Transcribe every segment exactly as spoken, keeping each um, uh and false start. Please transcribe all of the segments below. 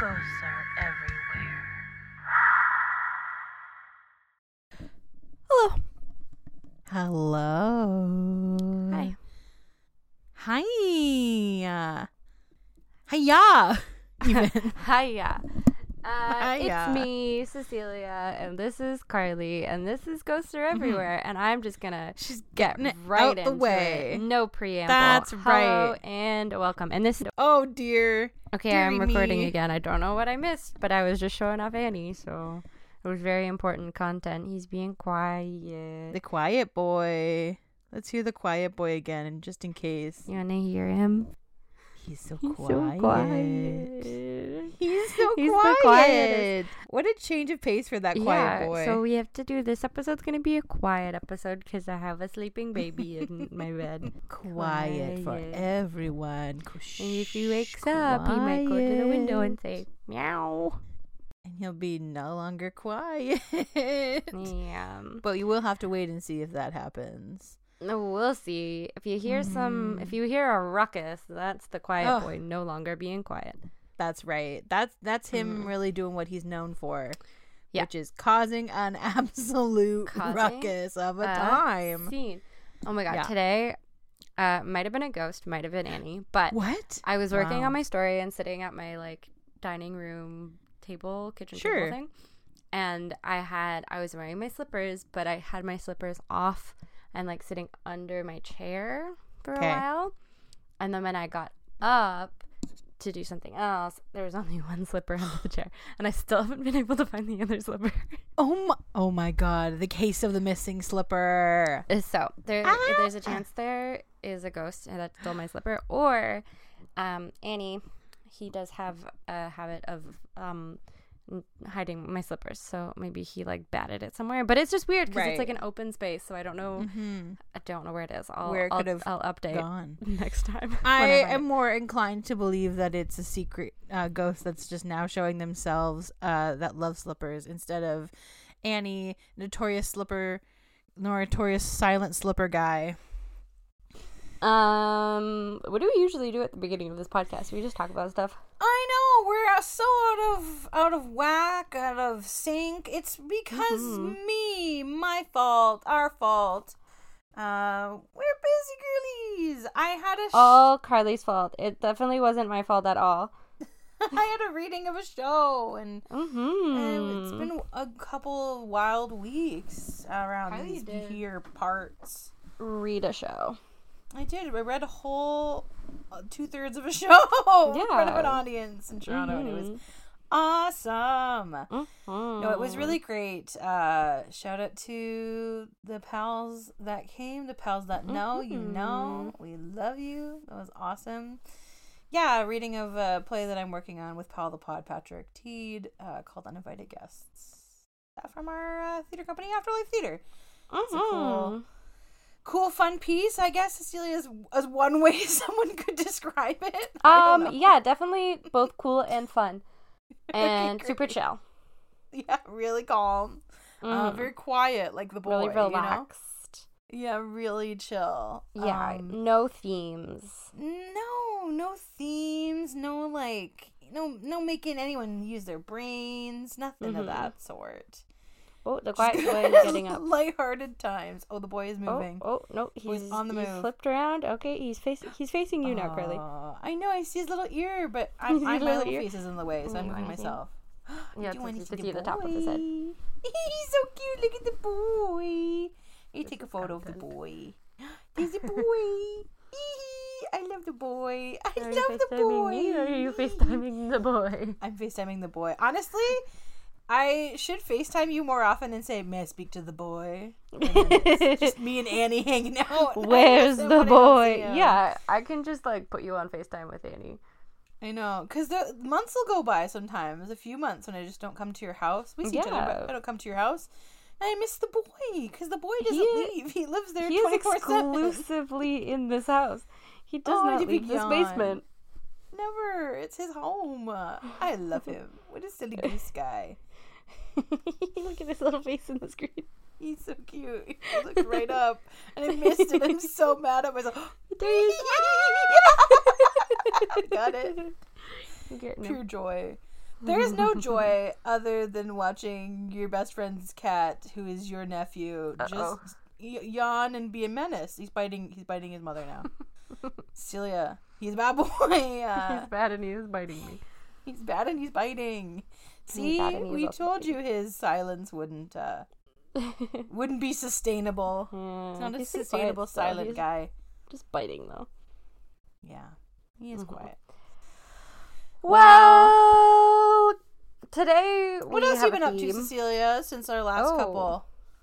Ghosts are everywhere. Hello. Hello. Hi. Hi. Hiya. Even. Hiya. Uh, Hiya. It's me, Cecilia, and this is Carly, and this is Ghosts Are Everywhere, and I'm just gonna She's get getting it right out into the way. it. No preamble. That's Hello right. and welcome. And this, Oh dear. okay, Deary I'm recording me. again. I don't know what I missed, but I was just showing off Annie, so it was very important content. He's being quiet. The quiet boy. Let's hear the quiet boy again, just in case. You wanna hear him? He's so He's quiet. so quiet. He's so He's the quiet. quietest. What a change of pace for that quiet Yeah, boy. so we have to do this episode's gonna be a quiet episode because I have a sleeping baby in my bed. quiet for Quiet. everyone. And if he wakes up, he might go to the window and say meow. And he'll be no longer quiet. Yeah. But you will have to wait and see if that happens. No, we'll see. If you hear some, if you hear a ruckus, that's the quiet Ugh. boy no longer being quiet. That's right. That's that's him Mm. really doing what he's known for. Yeah. Which is causing an absolute Causing ruckus of a a time. Scene. Oh my god! Yeah. Today, uh, might have been a ghost, might have been Annie, but What? I was working Wow. on my story and sitting at my like dining room table, kitchen Sure. table thing, and I had I was wearing my slippers, but I had my slippers off and like sitting under my chair for a Okay. while, and then when I got up to do something else, there was only one slipper under the chair, and I still haven't been able to find the other slipper. Oh my, oh my god, the case of the missing slipper. So there, Ah! there's a chance there is a ghost that stole my slipper, or um, Annie. He does have a habit of um, n- hiding my slippers, so maybe he like batted it somewhere. But it's just weird because it's like Right. an open space, so I don't know. Mm-hmm. I don't know where it is. I'll, Where it I'll, could have I'll update Gone. next time. I when find am it. more inclined to believe that it's a secret uh, ghost that's just now showing themselves uh, that love slippers instead of Annie, notorious slipper, notorious silent slipper guy. Um, what do we usually do at the beginning of this podcast? We just talk about stuff. I know we're uh, so out of out of whack, out of sync. It's because Mhm. me, my fault, our fault. Uh, we're busy girlies. I had a sh- All Carly's fault. It definitely wasn't my fault at all. I had a reading of a show and. Mm-hmm. And it's been a couple of wild weeks around Kylie these did. here parts. Read a show. I did. I read a whole uh, two thirds of a show in front of an Yeah. audience in Toronto, and it was Mhm. awesome. Mhm. No, it was really great. Uh, shout out to the pals that came, the pals that know, you know, we love you. That was awesome. Yeah, a reading of a play that I'm working on with Paul the Pod Patrick Teed uh, called Uninvited Guests. That from our uh, theater company, Afterlife Theater. It's a cool, Mhm. cool, fun piece, I guess, Cecilia, is, is one way someone could describe it. I don't Um, know. yeah, definitely both cool and fun, and Okay, super great. chill. Yeah, really calm. Uh, Mhm. very quiet, like the boy. really you know? relaxed. Yeah, really chill. Yeah, Um, no themes. no, no themes, no like, no, no making anyone use their brains, nothing of Mhm. that sort. Oh, the Just quiet boy is getting up. lighthearted times. Oh, the boy is Oh, moving. oh no, Boy's he's on the he's move. flipped around. Okay, he's facing he's facing you now, Carly. Aw, I know. I see his little ear, but I'm, See I, his my little little ear? face is in the way, so Mm, I'm you moving wanna see him? myself. Yeah, Do you want it's to to see see the top of his head. He's so cute. Look at the boy. You take a is photo of the content. boy. There's a boy. I love the boy. I Are you love the FaceTiming boy. me or are you FaceTiming the boy? I'm FaceTiming the boy. Honestly, I should FaceTime you more often and say, "May I speak to the boy?" And then it's just me and Annie hanging out. I Where's miss him the when I don't see boy? him. Yeah, I can just like put you on FaceTime with Annie. I know, because the months will go by sometimes. A few months when I just don't come to your house. We see each other, Yeah. but I don't come to your house. And I miss the boy because the boy doesn't He- leave. He lives there He is twenty-four seven. exclusively in this house. He does Oh, not did we leave this yawn? basement. Never. It's his home. I love him. What a silly goose guy. Look at his little face in the screen. He's so cute. He looked right up, and I missed it. I'm so mad at myself. There he is. Got it. I'm getting him. Pure joy. There's no joy other than watching your best friend's cat, who is your nephew, Uh-oh. just y- yawn and be a menace. He's biting. He's biting his mother now. Celia, he's a bad boy. Uh, He's bad and he is biting me. he's bad and he's biting. See, bad and he's we also told biting. you his silence wouldn't uh, wouldn't be sustainable. Yeah, He's not a he's so quiet sustainable still. silent He's guy. Just biting though. Yeah, he is Mhm. quiet. Well, today What we else have you been a up to, theme. Cecilia, since our last Oh. couple?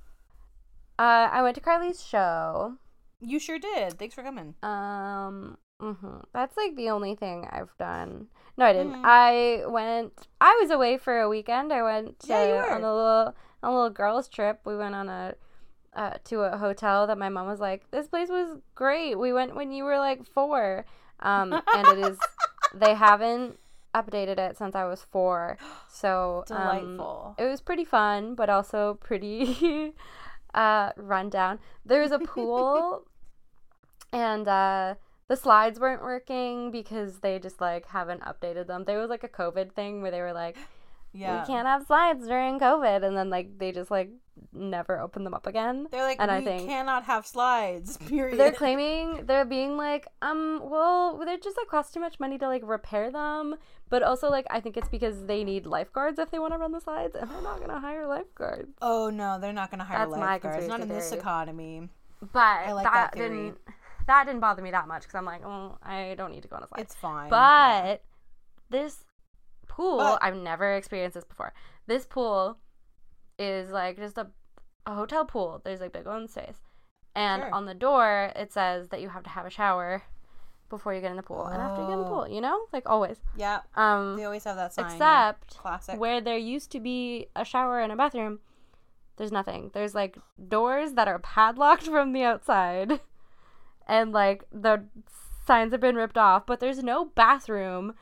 Uh, I went to Carly's show. You sure did. Thanks for coming. Um, hmm that's like the only thing I've done. No, I didn't. Mhm. I went. I was away for a weekend. I went to, Yeah, you were. on a little on a little girls trip. We went on a uh, to a hotel that my mom was like, "This place was great. We went when you were like four." Um, and it is. They haven't updated it since I was four. So um, Delightful. it was pretty fun, but also pretty uh, run down. There was a pool, and uh, the slides weren't working because they just like haven't updated them. There was like a COVID thing where they were like, Yeah. we can't have slides during COVID, and then like they just like never opened them up again. They're like, and we I think- cannot have slides, period. They're claiming, they're being like, um, well, they just like cost too much money to like repair them, but also like I think it's because they need lifeguards if they want to run the slides, and they're not gonna hire lifeguards. Oh, no, they're not going to hire That's my lifeguards. Not in conspiracy this theory. economy. But like that, that theory. didn't that didn't bother me that much because I'm like, oh, I don't need to go on a slide. It's fine. But Yeah. this pool, But- I've never experienced this before. This pool is like just a, a hotel pool. There's like big open space. And Sure. on the door, it says that you have to have a shower before you get in the pool and after you get in the Oh. pool, you know? Like always. Yeah, Um, they always have that sign. yeah. except Classic. where there used to be a shower and a bathroom, there's nothing. There's like doors that are padlocked from the outside. And like the signs have been ripped off, but there's no bathroom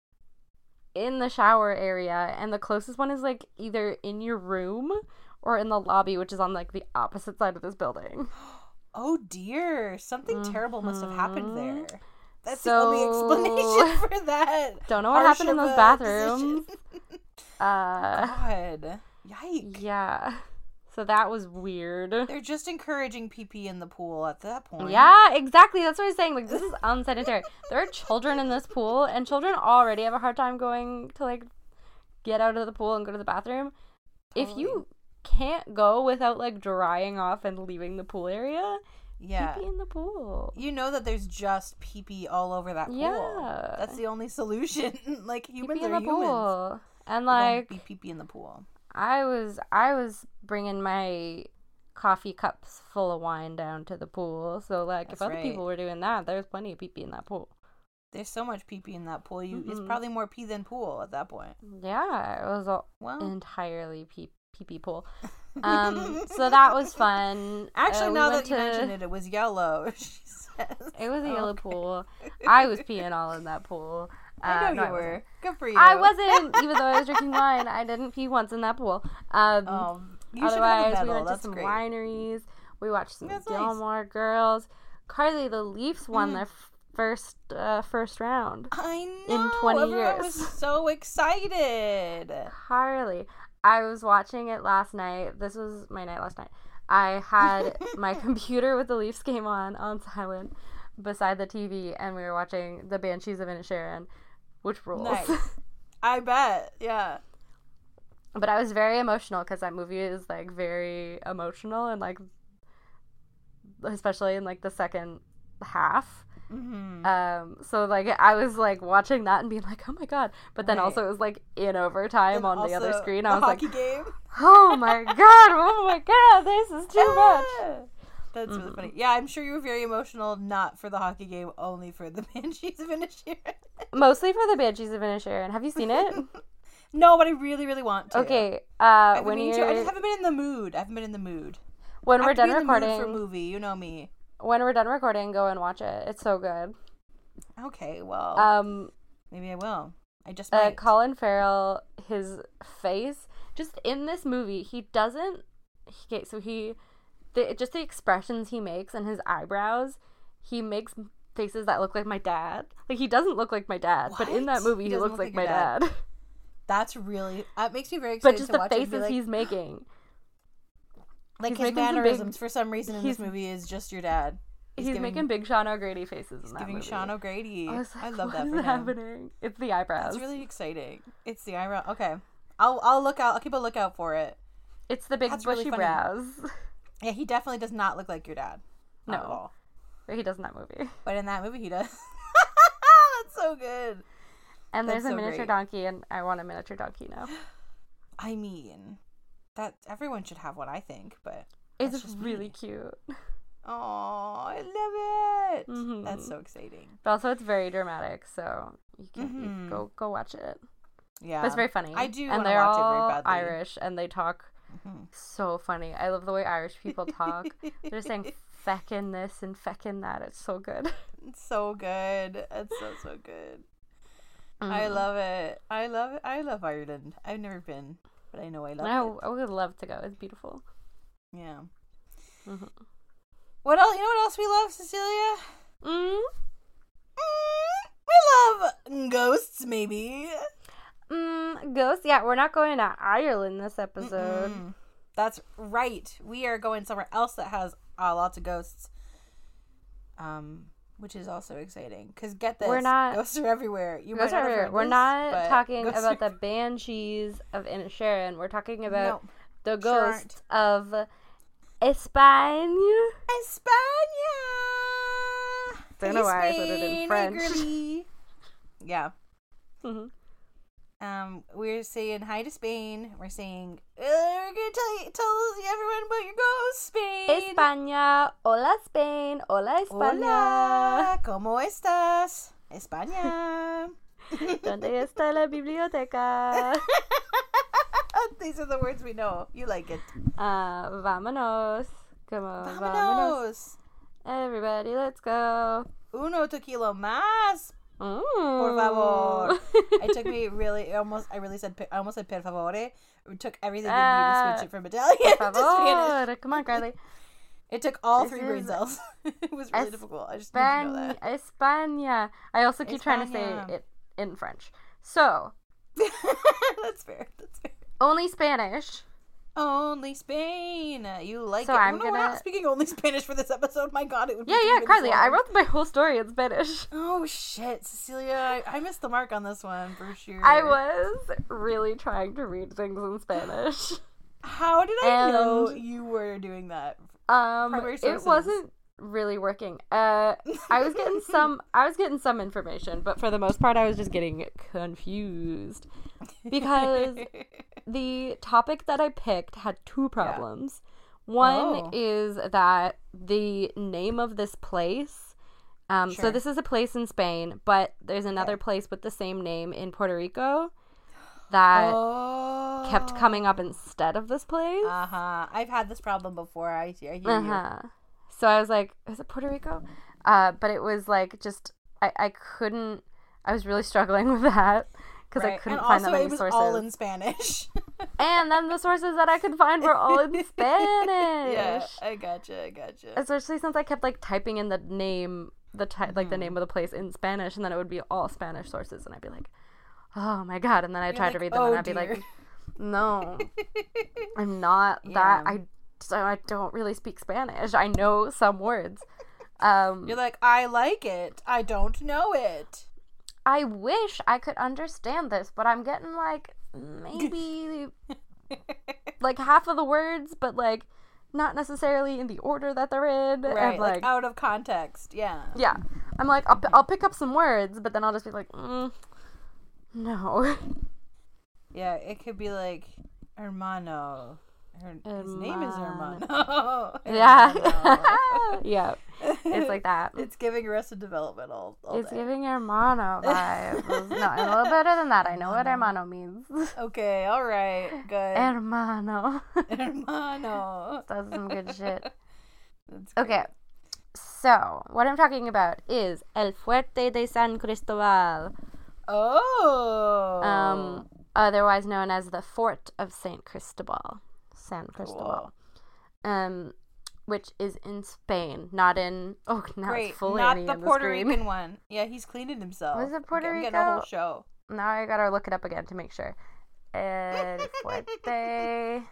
in the shower area, and the closest one is like either in your room or in the lobby, which is on like the opposite side of this building. Oh, dear. Something terrible must have happened Mhm. there. That's So- the only explanation for that. Don't know what harsh happened in of those a bathrooms. decision. Uh God. Yikes. yeah. So that was weird. They're just encouraging pee-pee in the pool at that point. Yeah, exactly. That's what I was saying. Like, this is unsanitary. There are children in this pool, and children already have a hard time going to, like, get out of the pool and go to the bathroom. If Totally. you can't go without, like, drying off and leaving the pool area, Yeah. pee in the pool. You know that there's just pee-pee all over that pool. Yeah. That's the only solution. Like, humans Pee in are the humans. pool. And, Don't like, be pee-pee in the pool. I was, I was bringing my coffee cups full of wine down to the pool. So, like, That's if other right. people were doing that, there's plenty of pee-pee in that pool. There's so much pee-pee in that pool. You, It's Mhm. probably more pee than pool at that point. Yeah, it was all Well, entirely pee pee pool. Um, so that was fun. Actually, Uh, we now went that you to- mentioned it, it was yellow. She says. It was a Oh, yellow okay. pool. I was peeing all in that pool. Uh, I know no, you were. Good for you. I wasn't, even though I was drinking wine. I didn't pee once in that pool. Um, Um, you should have a otherwise, we medal. went to That's some great. wineries. We watched some That's nice. Gilmore Girls. Carly, the Leafs won Mm. their f- first uh, first round. I know. in twenty Everyone years. was so excited. Carly. I was watching it last night. This was my night last night. I had my computer with the Leafs game on on silent beside the T V, and we were watching The Banshees of Inisherin, which rules. Nice. I bet. Yeah. But I was very emotional because that movie is like very emotional, and like especially in like the second half. Mm-hmm. Um, so like I was like watching that and being like, oh my god! But then Right. also it was like in overtime on the other screen. The I was like, hockey game. oh my god! Oh my god! This is too much. Ah! That's really Mhm. funny. Yeah, I'm sure you were very emotional, not for the hockey game, only for the Banshees of Inisherin. Mostly for the Banshees of Inisherin. Have you seen it? No, but I really, really want to. Okay. Uh, I've been when meaning you're to. I just haven't been in the mood. I haven't been in the mood. when I we're have to be done in the mood recording, for a movie. You know me. when we're done recording, go and watch it. It's so good. Okay, well, Um, maybe I will. I just uh, might. Colin Farrell, his face, just in this movie, he doesn't. Okay, so he, the just the expressions he makes and his eyebrows, he makes faces that look like my dad. Like he doesn't look like my dad, but in that What? movie He he, doesn't looks look like, like my your dad. dad. That's really that makes me very But excited just to the watch it and be faces like, he's making. like he's his making some big- mannerisms for some reason in he's- this movie is just your dad. He's, giving, making big Sean O'Grady faces in that giving movie. Sean O'Grady. I, I, was like, love that what for is him. happening? It's the eyebrows. That's really exciting. It's the eyebrow. Okay, I'll I'll look out. I'll keep a lookout for it. It's the big That's bushy really funny. brows. Yeah, he definitely does not look like your dad. Not No. at all. But he does in that movie. But in that movie, he does. That's so good. And there's That's a so miniature great. donkey, and I want a miniature donkey now. I mean, that everyone should have one, I think. But It's that's just really me. cute. Oh, I love it. Mhm. That's so exciting. But also, it's very dramatic, so you can you Mhm. go go watch it. Yeah, But it's very funny. I do and wanna they're watch it very all badly. Irish, and they talk Mhm. so funny. I love the way Irish people talk. They're saying feckin' this and feckin' that. It's so good. It's so good. It's so so good. I Mhm. love it. I love it. I love Ireland. I've never been, but I know I love No, it. I would love to go. It's beautiful. Yeah. Mhm. What else? You know what else we love, Cecilia? Mm. Mm, we love ghosts, maybe. Mm, ghosts. Yeah, we're not going to Ireland this episode. Mm-mm. That's right. We are going somewhere else that has uh, lots of ghosts. Um, which is also exciting. Because get this, We're not- ghosts are everywhere. You Ghosts might not are have everywhere. heard We're this, not but talking ghosts about are- the banshees of Inisherin. We're talking about No, the sure ghosts of Espagne. España. Don't know why I said it in Spain, French. girly. Yeah. Mhm. Um, we're saying hi to Spain. We're saying uh, we're gonna tell you, tell everyone about your ghost, Spain. España. Hola, Spain. Hola, España. Hola, ¿cómo estás, España? ¿Dónde está la biblioteca? These are the words we know. You like it. Uh, vámonos. Come on, vámonos. Vámonos. Everybody, let's go. Uno tequila más, Mm. por favor. It took me really, almost, I really said, I almost said per favore. It took everything in me to Ah, switch it from Italian Por to Spanish. favor. Come on, Carly. It took all This three is brain cells. It was really Es- difficult. I just need to know España. that. España. I also keep trying to say España. it in French. So, That's fair. That's fair. only Spanish. Only Spain. You like So it. I'm no, we're not gonna- speaking only Spanish for this episode. My God, it would be Yeah, too yeah, good Carly. for- I wrote my whole story in Spanish. Oh, shit. Cecilia, I, I missed the mark on this one for sure. I was really trying to read things in Spanish. How did I know And- you were doing that? Um, Primary it sources. wasn't really working. Uh, I was getting some. I was getting some information, but for the most part, I was just getting confused because the topic that I picked had two problems. One Oh. is that the name of this place. Um, Sure. so this is a place in Spain, but there's another Okay. place with the same name in Puerto Rico that oh. kept coming up instead of this place. Uh huh. I've had this problem before. I, I hear you. Uh-huh. So I was like, is it Puerto Rico? Uh, but it was like just, I, I couldn't, I was really struggling with that because I Right. couldn't and find also, that many it was sources. all in Spanish. And then the sources that I could find were all in Spanish. Yeah, I gotcha. I gotcha. Especially since I kept like typing in the name, the ty- like the Mhm. name of the place in Spanish, and then it would be all Spanish sources, and I'd be like, oh my God. And then I'd You're try like, to read them, "Oh, and I'd be dear." like, no, I'm not Yeah. that. I so I don't really speak Spanish. I know some words. Um, You're like, I like it. I don't know it. I wish I could understand this, but I'm getting like maybe like half of the words, but like not necessarily in the order that they're in. Right, And, like, like, out of context. Yeah. yeah, I'm like I'll, p- I'll pick up some words, but then I'll just be like, mm, no. Yeah, it could be like hermano. Her, his name is Hermano. Hermano. Yeah, Hermano. yeah, it's like that. It's giving Arrested Development all, all It's day. giving hermano vibes. No, I'm a little better than that. I know what hermano means. Okay, all right, good. Hermano. Hermano. That's some good shit. That's great. Okay, so what I'm talking about is El Fuerte de San Cristobal, Oh. um, otherwise known as the Fort of Saint Cristobal, San Cristobal, um, which is in Spain, not in. Oh, now Great. it's full Not Annie the on Puerto the screen. Rican one. Yeah, he's cleaning himself. Was it Puerto I'm getting a whole Rico? show. now I gotta look it up again to make sure. El Fuerte.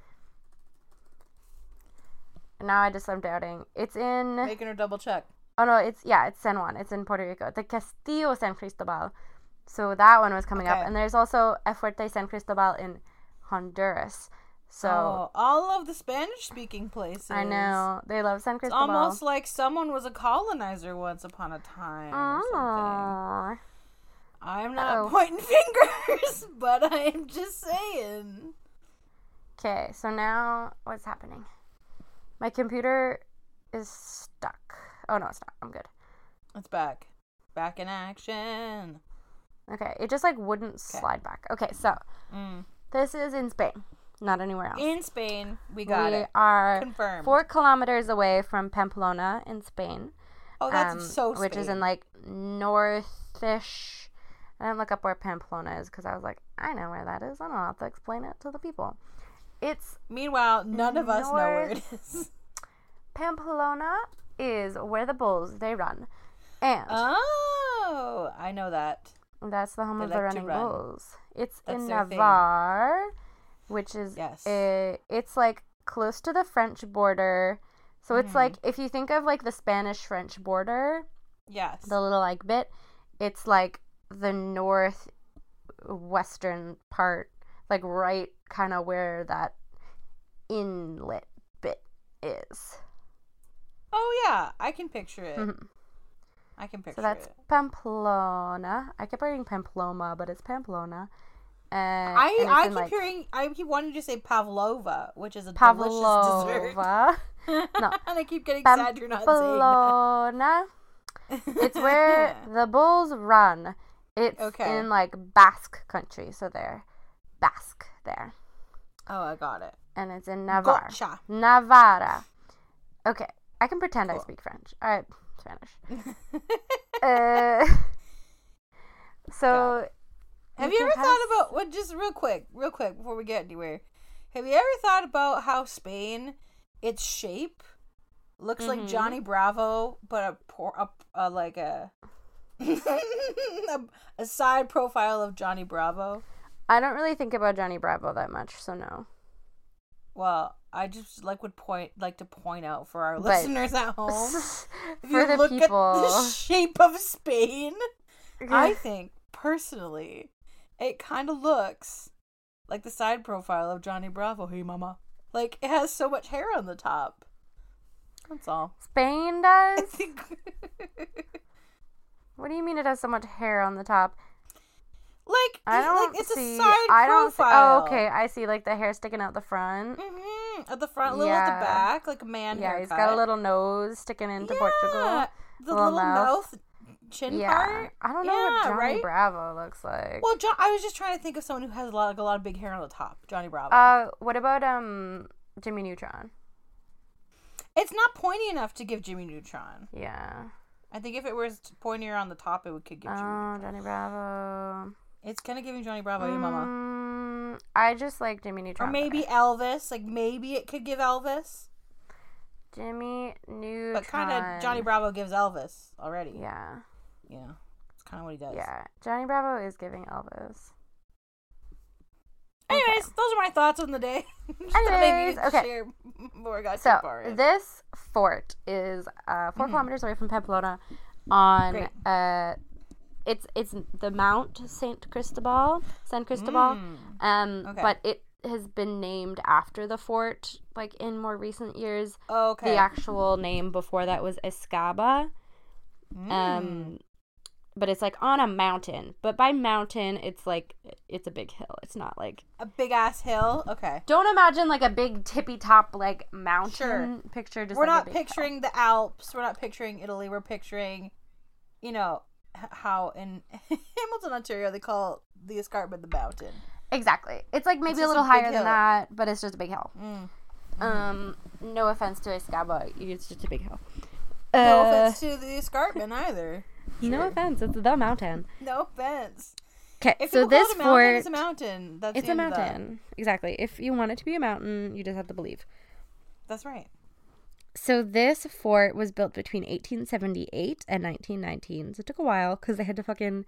Now I just, I'm doubting. It's in... Making her double check. Oh, no, it's, yeah, it's San Juan. It's in Puerto Rico. The Castillo San Cristobal. So that one was coming Okay. up. And there's also El Fuerte San Cristobal in Honduras. So... Oh, all of the Spanish-speaking places. I know. They love San It's Cristobal. almost like someone was a colonizer once upon a time or something. Aww. I'm not Uh-oh. pointing fingers, but I'm just saying. Okay, so now what's happening? My computer is stuck. Oh, no, it's not. I'm good. It's back. Back in action. Okay, it just like wouldn't slide back. Okay, so Mm. this is in Spain, not anywhere else. In Spain, we got we it. are Confirmed. four kilometers away from Pamplona in Spain. Oh, that's um, so Spain. Which is in like northish. I didn't look up where Pamplona is because I was like, I know where that is. I don't have to explain it to the people. It's Meanwhile, none of us know where it is. Pamplona is where the bulls they run, and Oh, I know that. that's the home They of the like to running run. bulls. It's That's in their thing. Navarre, which is Yes. uh, it's like close to the French border. So it's Mhm. like if you think of like the Spanish-French border, Yes. the little like bit, it's like the northwestern part, like right kind of where that inlet bit is. Oh, yeah. I can picture it. Mhm. I can picture So that's it. Pamplona. I kept writing Pamplona, but it's Pamplona. Uh, I, and it's I in, keep like, hearing, I keep wanting to say pavlova, which is a delicious dessert. Pavlova. No. And I keep getting sad you're not saying Pamplona. that. It's where the bulls run. It's Okay. in like Basque country, so they're Basque there, Oh, I got it. and it's in Navarre. Gotcha. Navarra. Okay, I can pretend I Cool. speak French. All right, Spanish. uh, so, Have you you ever can thought kinda about, well, just real quick, real quick before we get anywhere, have you ever thought about how Spain, its shape, looks like Mhm. Johnny Bravo, but a, por- a, a like a, a, a side profile of Johnny Bravo? I don't really think about Johnny Bravo that much, so no. Well, I just like would point like to point out for our But- listeners at home. If For you the look people, at the shape of Spain, I think personally, it kind of looks like the side profile of Johnny Bravo. Hey, mama! Like it has so much hair on the top. That's all. Spain I does. think. What do you mean it has so much hair on the top? like I don't like it's see. a side I don't see. profile. Oh, okay. I see. Like the hair sticking out the front. Mm-hmm. At the front, a little at Yeah. the back, like a man Yeah, haircut. he's got a little nose sticking into yeah, Portugal. the little little, mouth. mouth, chin Yeah, part. I don't know what Yeah, Johnny right? Bravo looks like. Well, John, I was just trying to think of someone who has a lot, like a lot of big hair on the top. Johnny Bravo. Uh, what about um Jimmy Neutron? it's not pointy enough to give Jimmy Neutron. Yeah. I think if it was pointier on the top, it would could give Jimmy. Oh, Johnny Bravo. It's kind of giving Johnny Bravo, you mama. Mm, I just like Jimmy Neutron. Or maybe better. Elvis. Like maybe it could give Elvis, Jimmy Neutron. but kind of Johnny Bravo gives Elvis already. Yeah. Yeah, it's kind of what he does. Yeah. Johnny Bravo is giving Elvis. Anyways, Okay. those are my thoughts on the day. Just thought maybe Anyways, you'd okay. share before I got So too far in. this fort is uh, 4 Mhm. kilometers away from Pamplona. On Great. uh, it's it's the Mount Saint Cristobal, San Cristobal. Mm. Um, Okay. but it has been named after the fort, like in more recent years. Okay. The actual name before that was Escaba. Mm. Um, but it's like on a mountain. But by mountain, it's like it's a big hill. It's not like a big ass hill. Okay. don't imagine like a big tippy top like mountain Sure. picture. Just We're like a not big hill. picturing the Alps. We're not picturing Italy. We're picturing, you know, h- how in Hamilton, Ontario, they call the escarpment the mountain. Exactly. It's like maybe It's a just little a big higher hill. than that, but it's just a big hill. Mm. Um, no offense to Escaba, it's just a big hill. No Uh, offense to the escarpment either. No Sure. offense, it's the mountain. No offense. Okay, If so people call this it a mountain, fort, it's a mountain. That's it's the a end of that. mountain. Exactly. If you want it to be a mountain, you just have to believe. That's right. So this fort was built between eighteen seventy-eight and nineteen nineteen. So it took a while because they had to fucking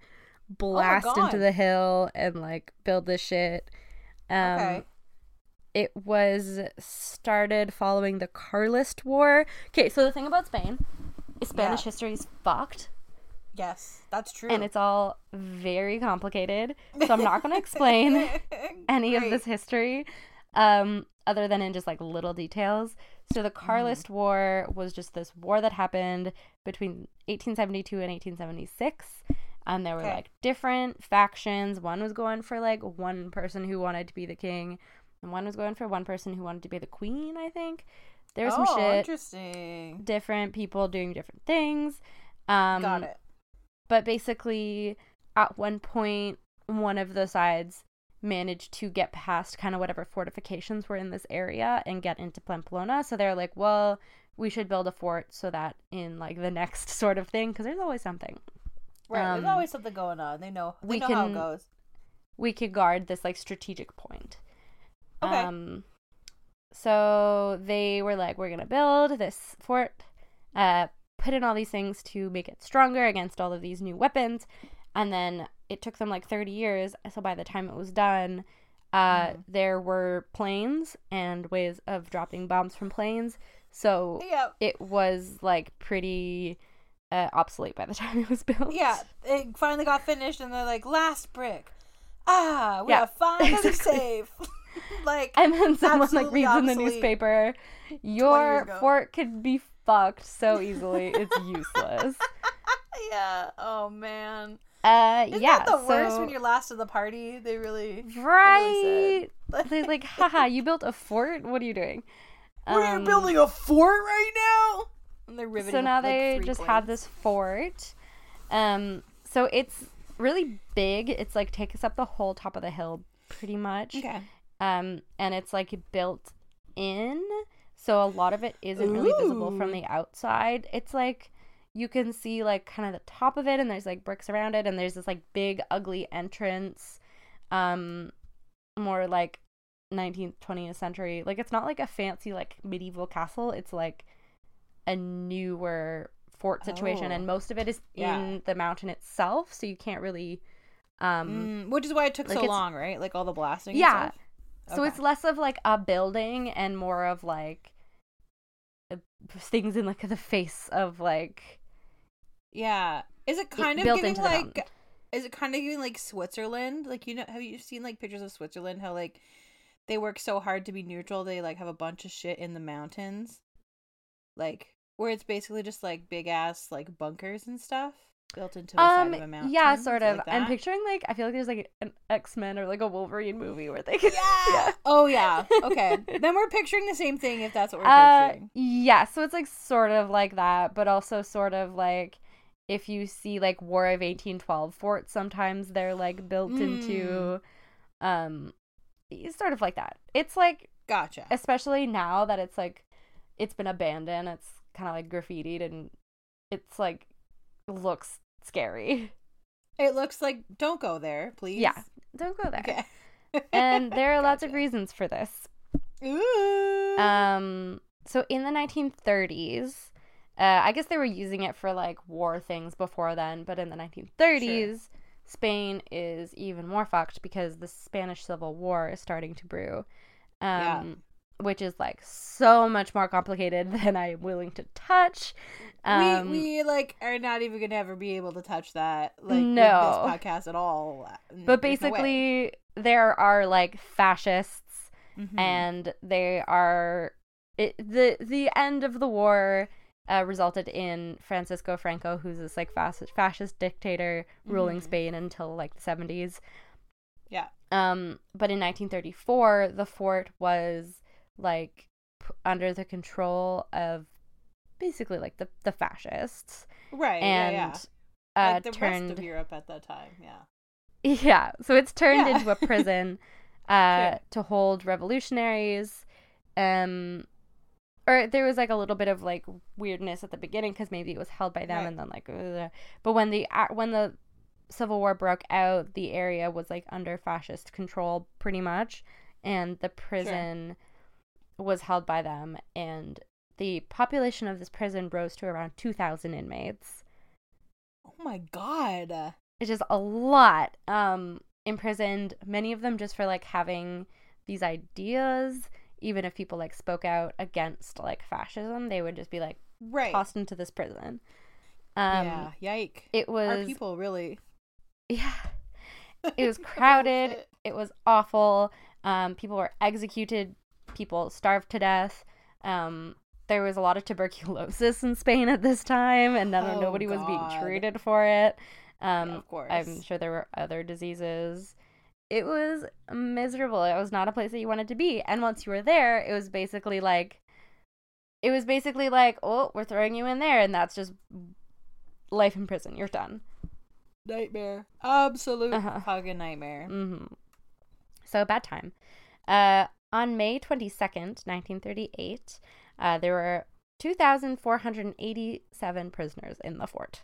blast into God. the hill and like build this shit. Um, Okay. It was started following the Carlist War. Okay, so the thing about Spain is Spanish Yeah. history is fucked. Yes, that's true. And it's all very complicated. So I'm not going to explain any of Great. this history um, other than in just like little details. So the Carlist Mm-hmm. War was just this war that happened between eighteen seventy-two and eighteen seventy-six. And there were Okay. like different factions. One was going for like one person who wanted to be the king. And one was going for one person who wanted to be the queen, I think. There was oh, some shit. interesting. Different people doing different things. Um, Got it. But basically, at one point, one of the sides managed to get past kind of whatever fortifications were in this area and get into Pamplona. So they're like, well, we should build a fort so that in like the next sort of thing, because there's always something, Right. um, There's always something going on. They know. They we know how it can- goes. we could guard this like strategic point. Okay. Um, so they were like, we're going to build this fort, uh, put in all these things to make it stronger against all of these new weapons. And then it took them like thirty years. So by the time it was done, uh, Mhm. there were planes and ways of dropping bombs from planes. So Yeah. it was like pretty uh, obsolete by the time it was built. Yeah. It finally got finished, and they're like, last brick. Ah, we Yeah, have finally exactly. saved. Like, And then someone like absolutely reads in the obsolete newspaper, years your ago." fort could be fucked so easily. It's useless. yeah. Oh man. Uh, Isn't yeah. that the worst so- when you're last to the party? They really. right. What They're like, haha, you built a fort? What are you doing? are you Um, building a fort right now? And they're riveting. So now up, like, they three just have plates. this fort. Um, so it's really big. It's like takes up the whole top of the hill pretty much. Okay. Um, and it's like built in, so a lot of it isn't really visible from Ooh. the outside. It's like you can see like kind of the top of it, and there's like bricks around it, and there's this like big ugly entrance, um, more like nineteenth, twentieth century. Like it's not like a fancy like medieval castle. It's like a newer fort situation, Oh. and most of it is Yeah. in the mountain itself, so you can't really, um, Mm, which is why it took like so it's- long, right? Like all the blasting. and yeah. stuff? So Okay. it's less of like a building and more of like uh, things in like the face of like Yeah. Is it kind of built giving into the like? mountain. Is it kind of giving like Switzerland? Like, you know, have you seen like pictures of Switzerland? How like they work so hard to be neutral. They like have a bunch of shit in the mountains, like where it's basically just like big ass like bunkers and stuff built into the side um of a mountain. yeah, Is sort it of. like I'm that? picturing like I feel like there's like an X-Men or like a Wolverine movie where they could Yeah. Oh yeah. Okay. Then we're picturing the same thing if that's what we're Uh, picturing. yeah, so it's like sort of like that, but also sort of like if you see like War of eighteen twelve forts, sometimes they're like built Mm. into um sort of like that. It's like Gotcha. especially now that it's like it's been abandoned, it's kind of like graffitied and it's like looks scary. It looks like don't go there, please. Yeah, don't go there. Okay. And there are lots of Gotcha. reasons for this. Ooh. Um, so in the nineteen thirties, uh, I guess they were using it for like war things before then, but in the nineteen thirties, Spain is even more fucked because the Spanish Civil War is starting to brew. Um, Yeah. which is like so much more complicated than I'm willing to touch. Um, we we like are not even gonna ever be able to touch that like No. with this podcast at all. but There's no way. basically, there are like fascists Mhm. and they are it, the the end of the war uh, resulted in Francisco Franco, who's this like fascist fascist dictator ruling Mhm. Spain until like the seventies. Yeah. Um, but in nineteen thirty-four, the fort was like p- under the control of basically like the the fascists, right, and yeah, uh, yeah. Like the turned rest of Europe at that time, yeah. yeah, so it's turned Yeah. into a prison uh, Sure. to hold revolutionaries. Um, or there was like a little bit of like weirdness at the beginning because maybe it was held by them Right. and then like, ugh. But when the a- when the Civil War broke out, the area was like under fascist control pretty much, and the prison was held by them, and the population of this prison rose to around two thousand inmates. Oh my god. it's just a lot um imprisoned, many of them just for like having these ideas. Even if people like spoke out against like fascism, they would just be like Right. tossed into this prison. Um yeah. Yike. it was Our people really. yeah, it was crowded. Shit. It was awful. Um people were executed, people starved to death. um There was a lot of tuberculosis in Spain at this time, and none, Oh, nobody was God. being treated for it. Um, Yeah, of course. I'm sure there were other diseases. It was miserable. It was not a place that you wanted to be. And once you were there, it was basically like, it was basically like, oh, we're throwing you in there, and that's just life in prison. You're done. Nightmare. Absolute Uh-huh. fucking nightmare. Mm-hmm. So bad time. Uh, on May twenty-second, nineteen thirty-eight, uh, there were two thousand four hundred eighty-seven prisoners in the fort.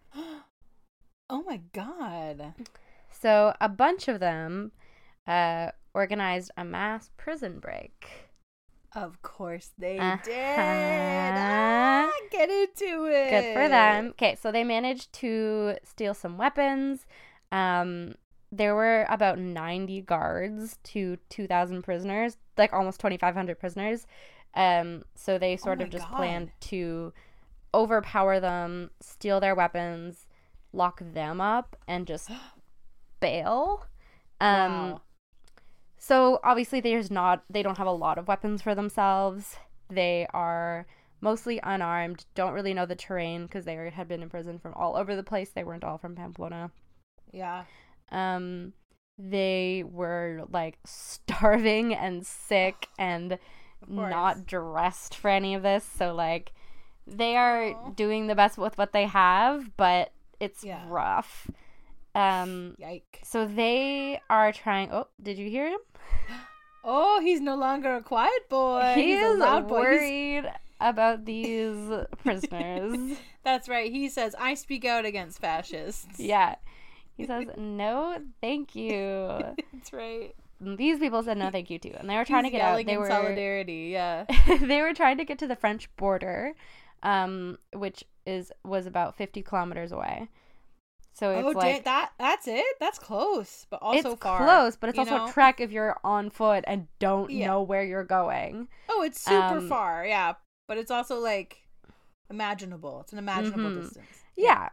Oh my God. So a bunch of them uh, organized a mass prison break. Of course they Uh-huh. did. Ah, get into it. Good for them. Okay, so they managed to steal some weapons. Um, there were about ninety guards to two thousand prisoners, like almost twenty-five hundred prisoners. Um, so they sort my of just God. planned to overpower them, steal their weapons, lock them up, and just bail. Um, Wow. So obviously there's not, they don't have a lot of weapons for themselves. They are mostly unarmed, don't really know the terrain because they had been in prison from all over the place. They weren't all from Pamplona. Yeah. Um, they were like starving and sick and course. not dressed for any of this. So like they are Aw. doing the best with what they have, but it's Yeah. rough. Um, Yike. so they are trying. Oh, did you hear him? Oh, he's no longer a quiet boy. he he's a is loud boy. He's- worried about these prisoners. That's right. He says, I speak out against fascists. Yeah. He says, no, thank you. That's right. These people said no, thank you too. And they were trying He's to get out. yelling They in were solidarity. Yeah. they were trying to get to the French border, um, which is was about fifty kilometers away. So it's oh, like da- that that's it. That's close, but also it's far. close, but it's you also know? a trek if you're on foot and don't Yeah. know where you're going. Oh, it's super Um, far. Yeah, but it's also like imaginable. It's an imaginable Mhm. distance. Yeah.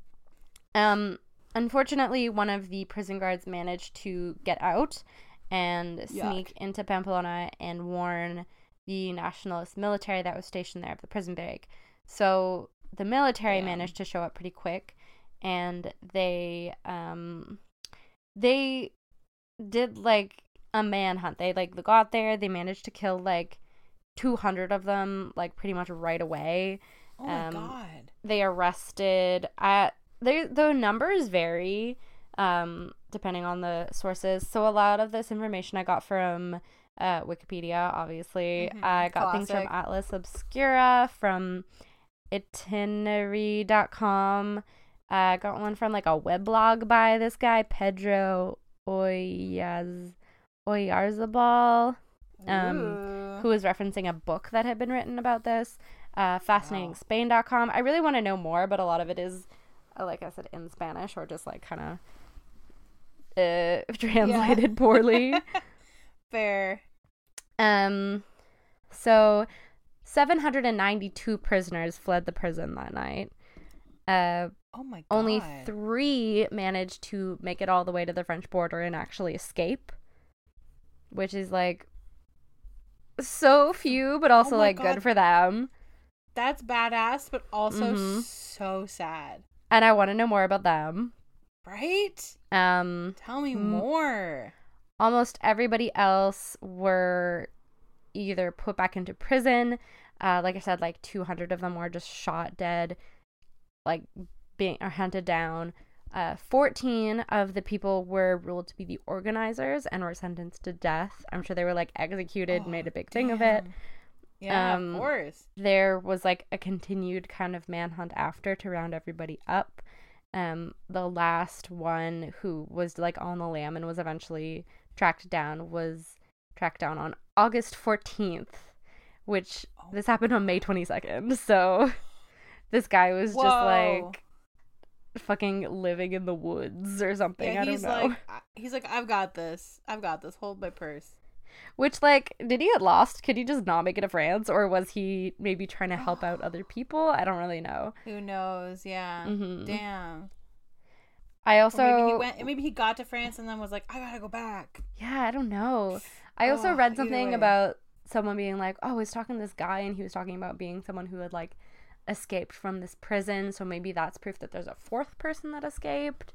Um. Unfortunately, one of the prison guards managed to get out and sneak into Pamplona and warn the nationalist military that was stationed there of the prison break. So the military Damn. managed to show up pretty quick, and they um they did like a manhunt. They like got there. They managed to kill like two hundred of them like pretty much right away. Oh my Um, god. They arrested at they the numbers vary um depending on the sources. So a lot of this information I got from uh Wikipedia, obviously. Mhm, I got things from classic. Atlas Obscura, from itinerary dot com. I uh, got one from like a weblog by this guy Pedro Oyaz Oyarzabal, um, Ooh. who was referencing a book that had been written about this. Uh, fascinating spain dot com. I really want to know more, but a lot of it is, uh, like I said, in Spanish or just like kind of uh, translated poorly. Fair. Um, so seven hundred ninety-two prisoners fled the prison that night. Uh, Oh my god. only three managed to make it all the way to the French border and actually escape, which is like so few, but also Oh my like God. good for them. That's badass, but also Mhm. so sad. And I want to know more about them. Right? Um, Tell me Mm. more. almost everybody else were either put back into prison. Uh, like I said, like two hundred of them were just shot dead, like being or hunted down. Uh, fourteen of the people were ruled to be the organizers and were sentenced to death. I'm sure they were like executed, Oh, made a big thing of it. damn. Yeah, Um, of course. There was like a continued kind of manhunt after to round everybody up. Um, the last one who was like on the lam and was eventually tracked down was tracked down on August fourteenth, which Oh this happened on May twenty-second. So this guy was just Whoa. like fucking living in the woods or something. Yeah, I don't he's know. like, I- he's like, I've got this. I've got this. Hold my purse. Which, like, did he get lost? Could he just not make it to France? Or was he maybe trying to help out other people? I don't really know. Who knows? Yeah. Mhm. Damn. I Or also... maybe he went. Maybe he got to France and then was like, I gotta go back. Yeah, I don't know. I also Oh, read either something way. about someone being like, oh, I was talking to this guy and he was talking about being someone who had, like, escaped from this prison. So maybe that's proof that there's a fourth person that escaped.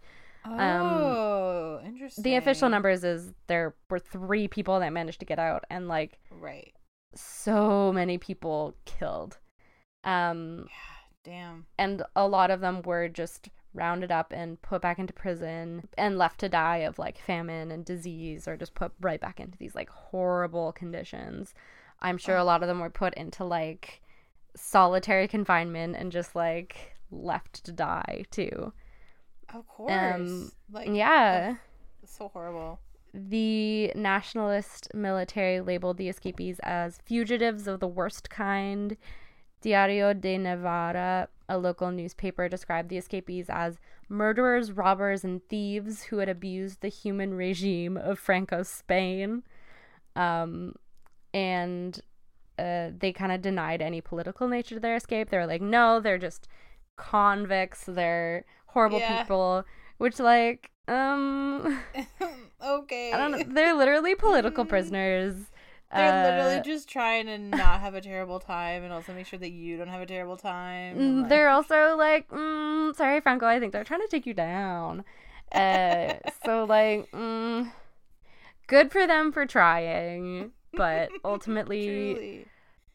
Oh, interesting. The official numbers is there were three people that managed to get out and, like, Right. so many people killed. Um, Damn. and a lot of them were just rounded up and put back into prison and left to die of, like, famine and disease, or just put right back into these, like, horrible conditions. I'm sure a lot of them were put into, like, solitary confinement and just, like, left to die too. Of course. Um, like, yeah. It's so horrible. The nationalist military labeled the escapees as fugitives of the worst kind. Diario de Navarra, a local newspaper, described the escapees as murderers, robbers, and thieves who had abused the human regime of Franco's Spain. Um, and uh, they kind of denied any political nature to their escape. They were like, no, they're just convicts. They're horrible Yeah. people. Which, like, um... Okay. I don't know. They're literally political prisoners. They're Uh, literally just trying to not have a terrible time and also make sure that you don't have a terrible time. and, mm, like- They're also like, mm, sorry, Franco, I think they're trying to take you down. Uh, so, like, mm, good for them for trying, but ultimately Truly.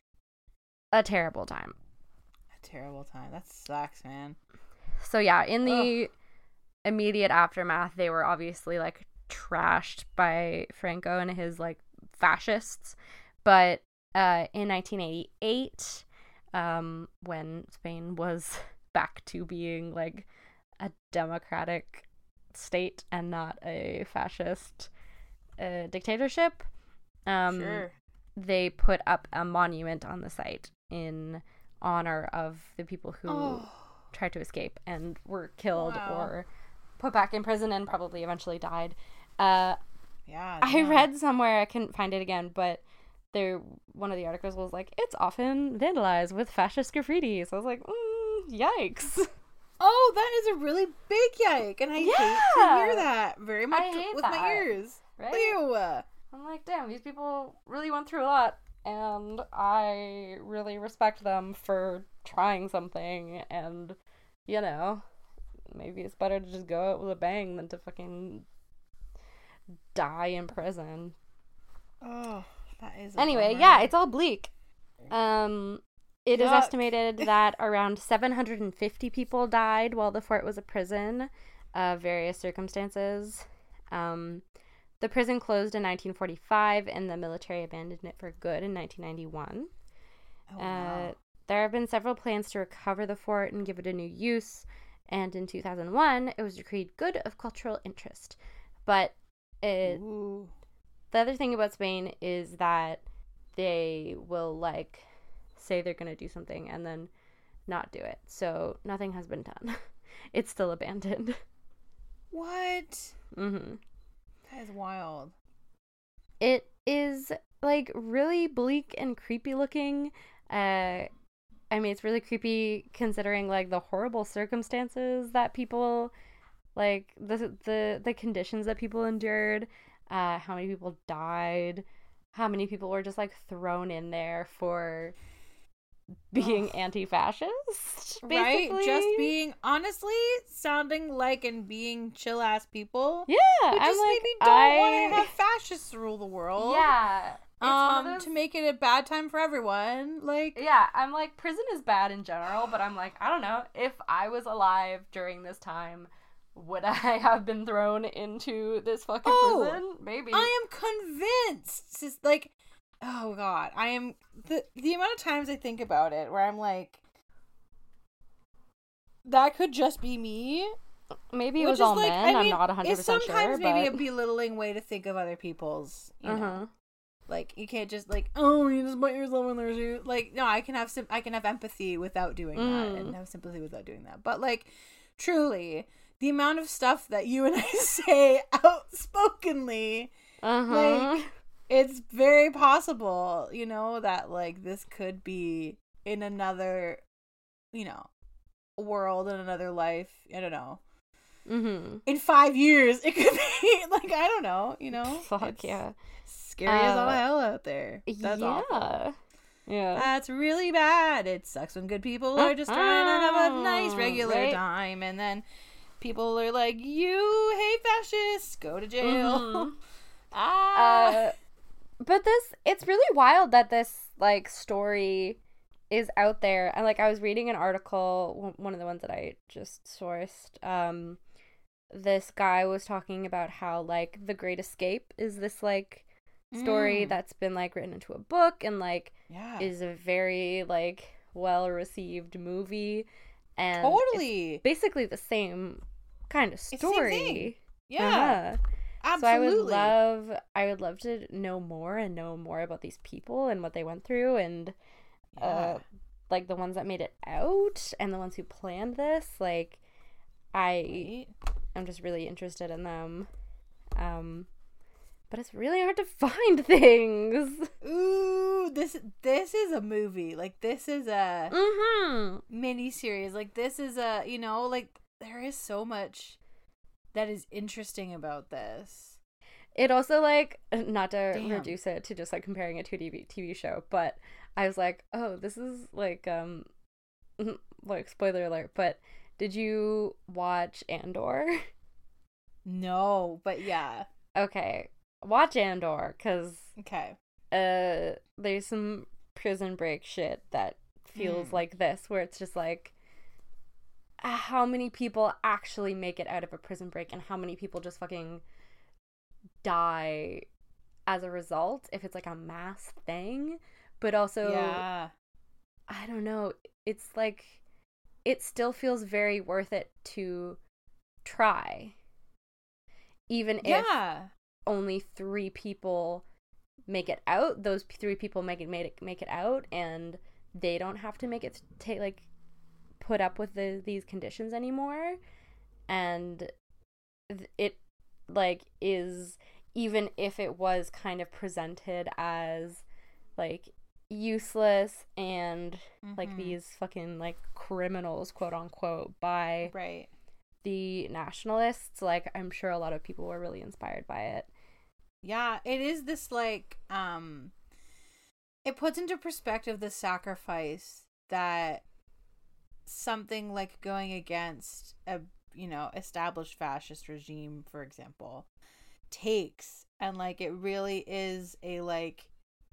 a terrible time. A terrible time. That sucks, man. So, yeah, in the immediate aftermath, they were obviously, like, trashed by Franco and his, like, fascists. But uh, in nineteen eighty-eight, um, when Spain was back to being, like, a democratic state and not a fascist uh, dictatorship, um, Sure. they put up a monument on the site in honor of the people who Oh. tried to escape and were killed Wow. or put back in prison and probably eventually died. Uh, Yeah. I damn. read somewhere, I couldn't find it again, but there one of the articles was like, it's often vandalized with fascist graffiti. So I was like, mm, yikes. Oh, that is a really big yike, and I hate to Yeah. hear that very much hate with that, my ears. right? Ew. I'm like, damn, these people really went through a lot, and I really respect them for trying something, and, you know, maybe it's better to just go out with a bang than to fucking die in prison. Oh, that is. A Anyway, bummer. yeah, it's all bleak. Um, it is Yuck. estimated that around seven hundred fifty people died while the fort was a prison, of various circumstances. Um, the prison closed in nineteen forty-five, and the military abandoned it for good in nineteen ninety-one. Oh, wow. Uh, there have been several plans to recover the fort and give it a new use, and in two thousand one, it was decreed good of cultural interest. But it, Ooh. the other thing about Spain is that they will, like, say they're going to do something and then not do it. So nothing has been done. It's still abandoned. What? hmm That is wild. It is, like, really bleak and creepy looking. Uh, I mean, it's really creepy considering, like, the horrible circumstances that people, like, the the, the conditions that people endured, uh, how many people died, how many people were just, like, thrown in there for being Ugh. anti-fascist, Right? basically. Just being, honestly, sounding like and being chill ass people. Yeah, Who I'm just like, maybe don't I... want to have fascists rule the world. Yeah. It's one of Um, those- to make it a bad time for everyone. Like, Yeah, I'm like, prison is bad in general, but I'm like, I don't know. If I was alive during this time, would I have been thrown into this fucking Oh, prison? Maybe. I am convinced. It's just like, oh god, I am the the amount of times I think about it where I'm like, that could just be me. Maybe it Which was is all like, men. I I'm mean, not one hundred it's percent sometimes sure. maybe but... a belittling way to think of other people's. You know, uh-huh. like you can't just like, oh, you just put yourself in their shoes. Like, no, I can have sim- I can have empathy without doing that, Mm. and have sympathy without doing that. But like, truly, the amount of stuff that you and I say outspokenly, Uh-huh. like, it's very possible, you know, that, like, this could be in another, you know, world, in another life. I don't know. Mm-hmm. In five years, it could be, like, I don't know, you know? Fuck, It's yeah. scary as all Uh, hell out there. That's yeah. awful. Yeah. That's really bad. It sucks when good people are just trying to have a nice regular Right. time, and then people are like, "You hate fascists, go to jail." Mhm. ah, Uh, but this, it's really wild that this, like, story is out there. And, like, I was reading an article, one- one of the ones that I just sourced. Um, this guy was talking about how, like, The Great Escape is this, like, story Mm. that's been, like, written into a book and, like, yeah, is a very, like, well-received movie. And totally. it's basically the same kind of the same story. thing. Yeah, Uh-huh. absolutely. So I would love, I would love to know more and know more about these people and what they went through, and Yeah. uh, like the ones that made it out and the ones who planned this. Like, I, Right? I'm just really interested in them. Um, but it's really hard to find things. Ooh, this this is a movie. Like, this is a Mm-hmm. mini series. Like, this is a, you know, like, there is so much that is interesting about this. It also, like, not to Damn. reduce it to just, like, comparing it to a T V, T V show, but I was like, oh, this is, like, um, like, spoiler alert, but did you watch Andor? No, but yeah. Okay, watch Andor, because Okay. uh, there's some prison break shit that feels Mm. like this, where it's just like, how many people actually make it out of a prison break, and how many people just fucking die as a result, if it's like a mass thing. But also, yeah. I don't know, it's like, it still feels very worth it to try, even if Yeah. only three people make it out. Those p- three people make it make it make it out, and they don't have to make it take like put up with the, these conditions anymore. And th- it like is, even if it was kind of presented as like useless and like Mhm. these fucking like criminals, quote unquote, by Right. the nationalists, like, I'm sure a lot of people were really inspired by it. Yeah, it is this, like, um, it puts into perspective the sacrifice that something like going against a, you know, established fascist regime, for example, takes. And, like, it really is a, like,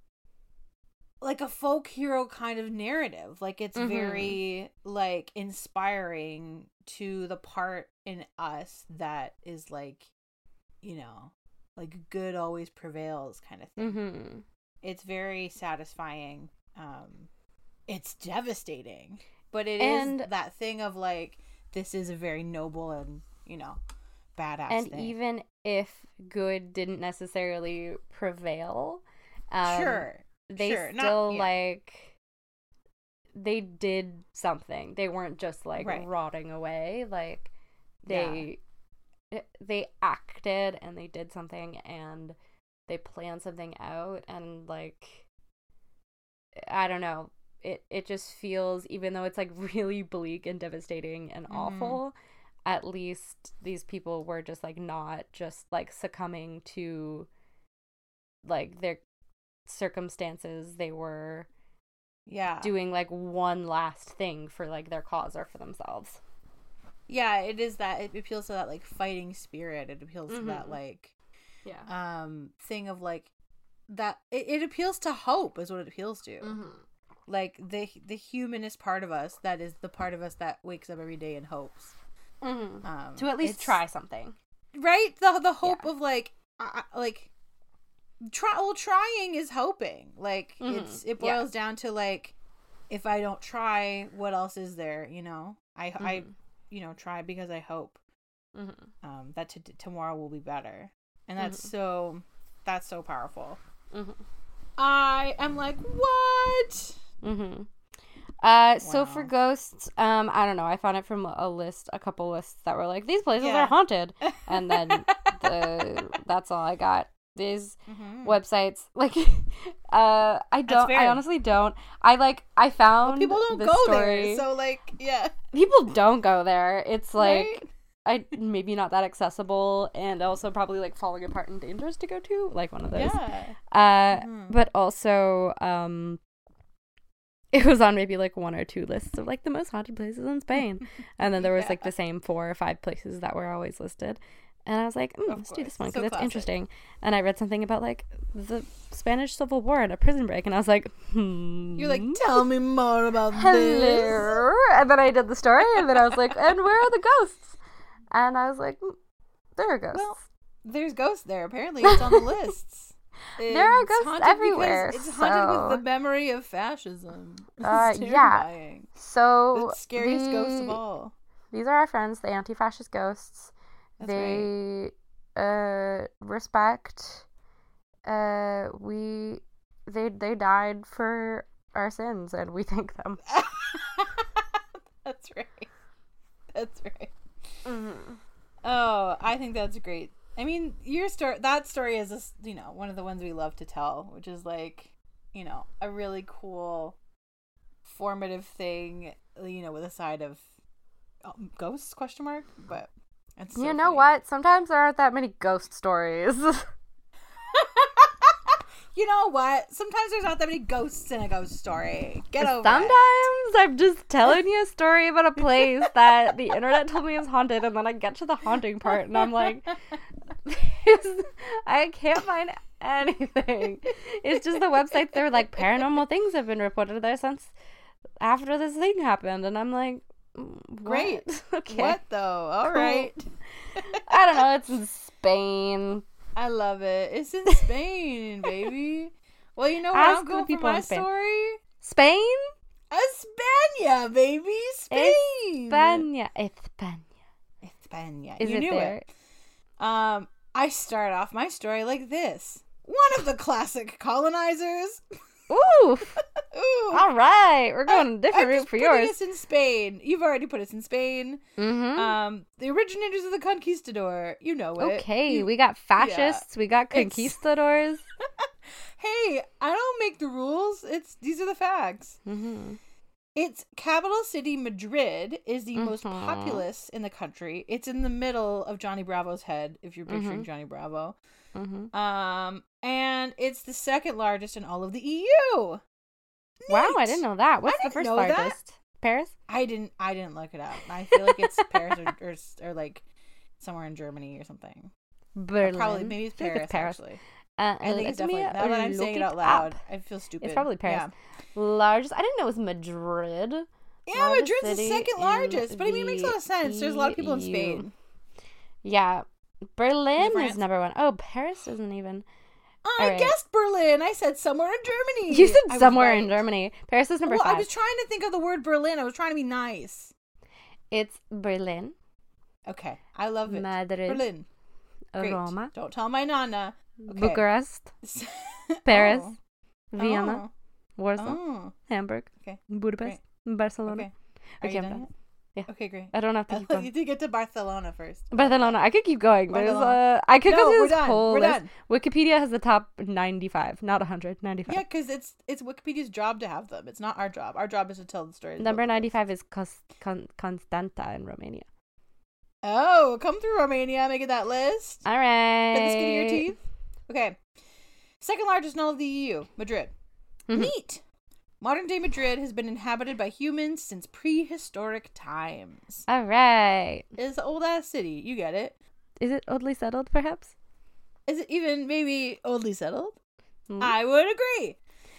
like a folk hero kind of narrative. Like, it's Mhm. very, like, inspiring to the part in us that is, like, you know, like, good always prevails kind of thing. Mm-hmm. It's very satisfying. Um, it's devastating, but it is And- that thing of, like, this is a very noble and, you know, badass And thing. even if good didn't necessarily prevail, um, sure. they sure, not- still yeah. like they did something. They weren't just like Right. rotting away. Like they they acted and they did something and they planned something out, and like, I don't know. It it just feels, even though it's like really bleak and devastating and Mhm. awful, at least these people were just like not just like succumbing to like their circumstances. They were Yeah. doing like one last thing for like their cause or for themselves. Yeah, it is that. It appeals to that, like, fighting spirit. It appeals to that, Mhm. like, Yeah. um, thing of, like, that. It, it appeals to hope, is what it appeals to. Mm-hmm. Like, the the humanist part of us, that is the part of us that wakes up every day and hopes. Mm-hmm. Um, To at least it's- try something. right? The the hope Yeah. of, like, uh, like, try. Well, trying is hoping. Like, Mhm. it's it Yeah. boils down to, like, if I don't try, what else is there? You know, I I Mhm. you know try because I hope Mm-hmm. um that t- tomorrow will be better, and that's Mhm. so that's so powerful. Mm-hmm. I am like, what? Mm-hmm. Uh, so for Wow. ghosts, um, I don't know. I found it from a list, a couple lists that were like, these places Yeah. are haunted, and then the that's all I got. These Mhm. websites, like, uh, I don't. I fair. honestly don't. I like. I found Well, people don't this go story. there, so like, yeah. People don't go there. It's like. Right? I maybe not that accessible, and also probably like falling apart and dangerous to go to, like one of those. Yeah. Uh, Mhm. but also, um, it was on maybe like one or two lists of like the most haunted places in Spain, and then there was like Yeah. the same four or five places that were always listed, and I was like, mm, Of let's do course. this one So because that's classic. interesting. And I read something about like the Spanish Civil War and a prison break, and I was like, hmm. You're like, tell me more about this. hello, and then I did the story, and then I was like, and where are the ghosts? And I was like, mm, there are ghosts. Well, there's ghosts there. Apparently, it's on the lists. There are It's ghosts haunted because everywhere, It's haunted so- with the memory of fascism. Uh, It's yeah. terrifying. So The scariest ghost of the- all. These are our friends, the anti-fascist ghosts. That's they uh respect. Uh, we they they died for our sins, and we thank them. That's right. That's right. Mm-hmm. Oh, I think that's great. I mean, your story, that story is, a, you know, one of the ones we love to tell, which is like, you know, a really cool, formative thing, you know, with a side of um, ghosts, question mark, but it's so You know funny. what? Sometimes there aren't that many ghost stories. You know what? Sometimes there's not that many ghosts in a ghost story. Get over Sometimes it. I'm just telling you a story about a place that the internet told me is haunted, and then I get to the haunting part, and I'm like, I can't find anything. It's just the websites. They're like, paranormal things have been reported there since after this thing happened, and I'm like, mm, what? Great. Okay. What though? All Cool. right. I don't know. It's in Spain. I love it. It's in Spain, baby. Well, you know where Ask I'm the going for people my in Spain. story? Spain? España, baby. Spain. España. España. España. Is you it knew there? it. Um, I start off my story like this. One of the classic colonizers. Oof. Ooh. All right. We're going a different I'm route just for putting yours. us in Spain. You've already put us in Spain. Mm-hmm. Um, the originators of the conquistador. You know it. Okay, You- we got fascists, we got It's- conquistadors. Hey, I don't make the rules. It's these are the facts. Mm-hmm. Its capital city, Madrid, is the most Mhm. populous in the country. It's in the middle of Johnny Bravo's head, if you're picturing Mhm. Johnny Bravo. Mm-hmm. Um, and it's the second largest in all of the E U. Wow, I Neat. didn't know that. What's the didn't first know that. largest? Paris? I didn't. I didn't look it up. I feel like it's Paris or, or or like somewhere in Germany or something. Or Berlin. probably maybe it's I think Paris. it's Paris. Actually, Uh, I think it's let me, definitely. Now that I'm look saying it it out loud, up. I feel stupid. It's probably Paris. Yeah, Largest. I didn't know it was Madrid. yeah Largest Madrid's the city second in largest, but I mean, it makes a lot of sense. There's a lot of people in E U. Spain. Yeah. Berlin France? is number one. Oh, Paris isn't even. I All right. guessed Berlin. I said somewhere in Germany. You said I was somewhere in right. Germany. Paris is number Well, five. I was trying to think of the word Berlin. I was trying to be nice. It's Berlin, Okay, I love it. Madrid, Berlin. Great. Roma, Don't tell my nana. Okay. Bucharest, Paris, Oh. Vienna, Warsaw, Oh. Hamburg, Okay. Budapest, Barcelona. Okay. Are Okay, you I'm done done. yet? Yeah. Okay, great. I don't have to I keep thought going. you did get to Barcelona first. Barcelona. I could keep going. There's Barcelona. uh, I could No, go through we're this done. whole We're list. done. Wikipedia has the top ninety-five, not one hundred, ninety-five. Yeah, because it's it's Wikipedia's job to have them. It's not our job. Our job is to tell the stories. Number about the ninety-five is Cos- Con- Constanta in Romania. ghosts. Oh, come through Romania. Make it that list. All right. Get the skin of your teeth. Okay. Second largest in all of the E U, Madrid. Mhm. Neat. Modern day Madrid has been inhabited by humans since prehistoric times. All right. It's an old ass city. You get it. Is it oddly settled, perhaps? Is it even maybe oldly settled? Hmm. I would agree.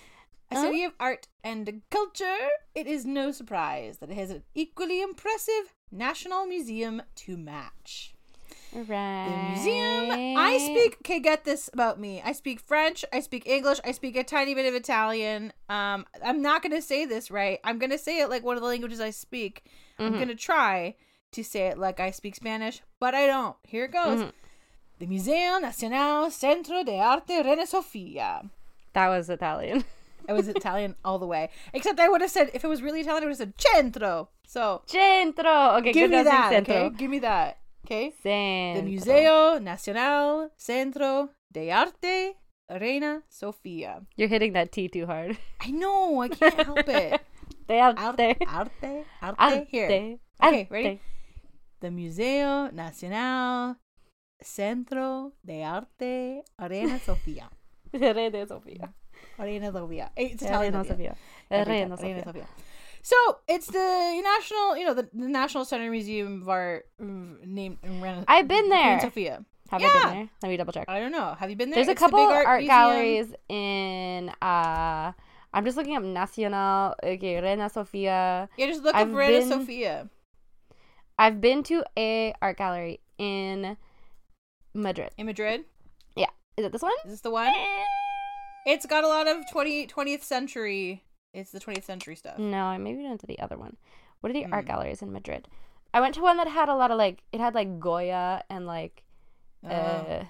A Oh. city of art and culture, it is no surprise that it has an equally impressive national museum to match. All The right. museum, I speak, okay, get this about me. I speak French, I speak English, I speak a tiny bit of Italian. Um, I'm not going to say this right. I'm going to say it like one of the languages I speak. I'm Mhm. going to try to say it like I speak Spanish, but I don't. Here it goes. Mhm. The Museo Nacional Centro de Arte Reina Sofia. That was Italian. It was Italian all the way. Except I would have said, if it was really Italian, I would have said centro. So Centro. Okay, give good me that. Centro. Okay, give me that. Okay. Centro. The Museo Nacional Centro de Arte Reina Sofia. You're hitting that T too hard. I know. I can't help it. De arte. Arte. Arte. Arte. Arte. Here. Okay, ready? Arte. The Museo Nacional Centro de Arte Reina Sofia. Reina Sofia. Reina Sofia. It's Italian. Reina Sofia. Every Reina time. Reina Sofia. Sofia. So it's the national, you know, the, the National Center Museum of Art mm, named Reina. I've been there. Queen Sofia. Have Yeah. I been there? Let me double check. I don't know. Have you been there? There's a It's the couple big art, art, museum. galleries in uh I'm just looking up Nacional, okay, Reina Sofia. Yeah, just look I've up Reina been- Sofia. I've been to a art gallery in Madrid. In Madrid. Is it this one? Is this the one? It's got a lot of twenty, twentieth century. It's the twentieth century stuff. No, I maybe went to the other one. What are the art Mm. galleries in Madrid? I went to one that had a lot of like it had like Goya and like Oh. uh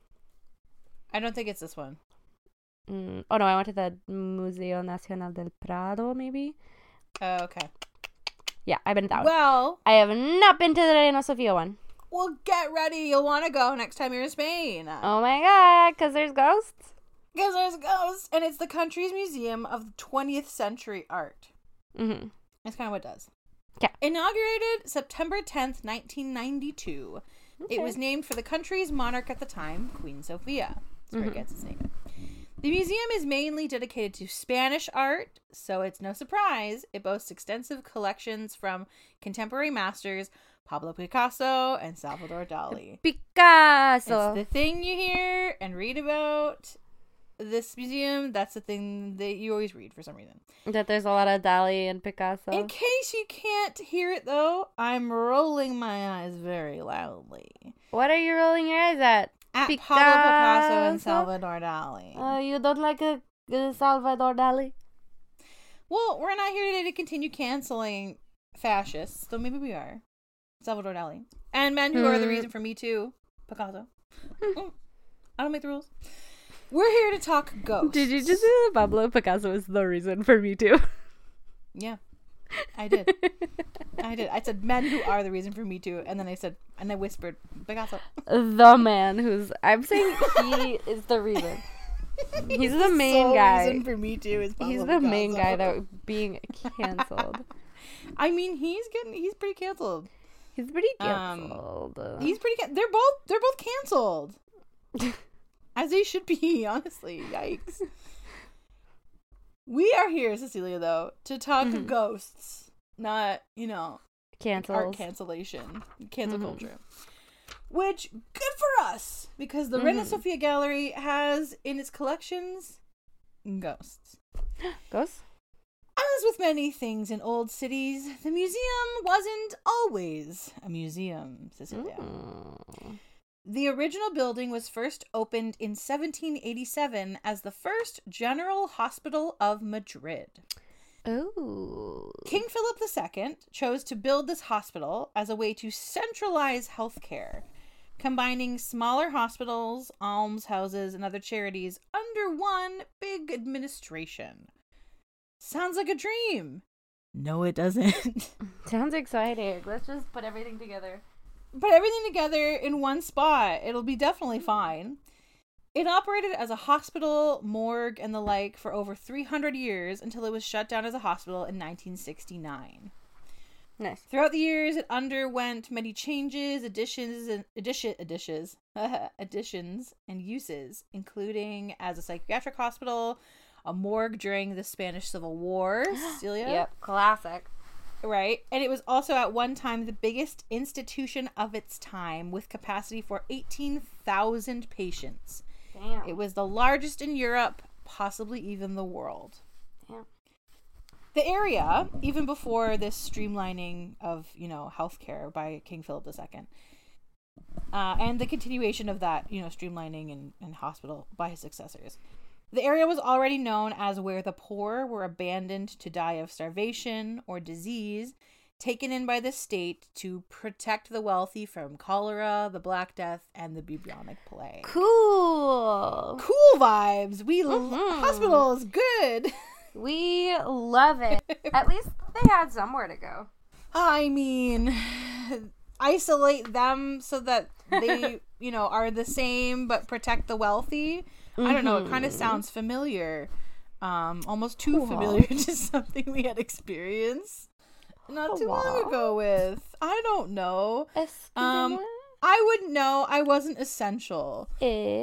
I don't think it's this one. mm, oh no, I went to the Museo Nacional del Prado maybe. Oh, okay. Yeah, I've been to that one. Well, I have not been to the Reina Sofia one. well, get ready. You'll want to go next time you're in Spain. Oh my god, because there's ghosts. Because there's ghosts, and it's the country's museum of twentieth century art. Mm-hmm. That's kind of what it does. 'Kay. Inaugurated September tenth, nineteen ninety-two. It Okay. was named for the country's monarch at the time, Queen Sofia. That's where Mhm. it gets its name. The museum is mainly dedicated to Spanish art, so it's no surprise it boasts extensive collections from contemporary masters Pablo Picasso and Salvador Dali. Picasso. It's the thing you hear and read about this museum. That's the thing that you always read for some reason. That there's a lot of Dali and Picasso. In case you can't hear it, though, I'm rolling my eyes very loudly What are you rolling your eyes at? at Pablo Picasso and Picasso? Salvador Dali. Uh, you don't like a, a Salvador Dali? Well, we're not here today to continue canceling fascists, though maybe we are. Salvador Dali. And men who are the Hmm. reason for Me Too. Picasso. Mm, I don't make the rules. We're here to talk ghosts. Did you just say that Pablo Picasso is the reason for me too? Yeah. I did. I did. I said men who are the reason for Me Too, and then I said, and I whispered, Picasso. The man who's I'm saying he is the reason. He's the main sole guy. reason for Me Too is Pablo He's the main Picasso. guy that being canceled. I mean, he's getting, he's pretty canceled. He's pretty Um, canceled. He's pretty, can- they're both, they're both canceled. As they should be, honestly. Yikes. We are here, Cecilia, though, to talk Mhm. ghosts, not, you know, Cancels. art cancellation, cancel Mhm. culture. Which, good for us, because the Reina Mhm. Sofia Gallery has in its collections ghosts. Ghosts? As with many things in old cities, the museum wasn't always a museum, Cecilia. Mm. The original building was first opened in seventeen eighty-seven as the first General Hospital of Madrid. Oh. King Philip the Second chose to build this hospital as a way to centralize healthcare, combining smaller hospitals, almshouses, and other charities under one big administration. Sounds like a dream. No, it doesn't. Sounds exciting. Let's just put everything together. Put everything together in one spot. It'll be definitely fine. It operated as a hospital, morgue, and the like for over three hundred years until it was shut down as a hospital in nineteen sixty-nine. Nice. Throughout the years, it underwent many changes, additions, and addition, additions, additions, and uses, including as a psychiatric hospital, a morgue during the Spanish Civil War. Celia, Yep. Classic. right? And it was also at one time the biggest institution of its time, with capacity for eighteen thousand patients. Damn. It was the largest in Europe, possibly even the world. Damn. The area, even before this streamlining of, you know, healthcare by King Philip the Second, uh, and the continuation of that, you know, streamlining and, and hospital by his successors. The area was already known as where the poor were abandoned to die of starvation or disease, taken in by the state to protect the wealthy from cholera, the Black Death, and the bubonic plague. Cool. Cool vibes. We Mhm. l- hospital is good. We love it. At least they had somewhere to go. I mean, isolate them so that they, you know, are the same but protect the wealthy. I don't know. It kind of sounds familiar. Um, almost too Cool. familiar to something we had experienced not too long Wow. ago with. I don't know. Um, Excusez-moi. I wouldn't know. I wasn't essential. Eh?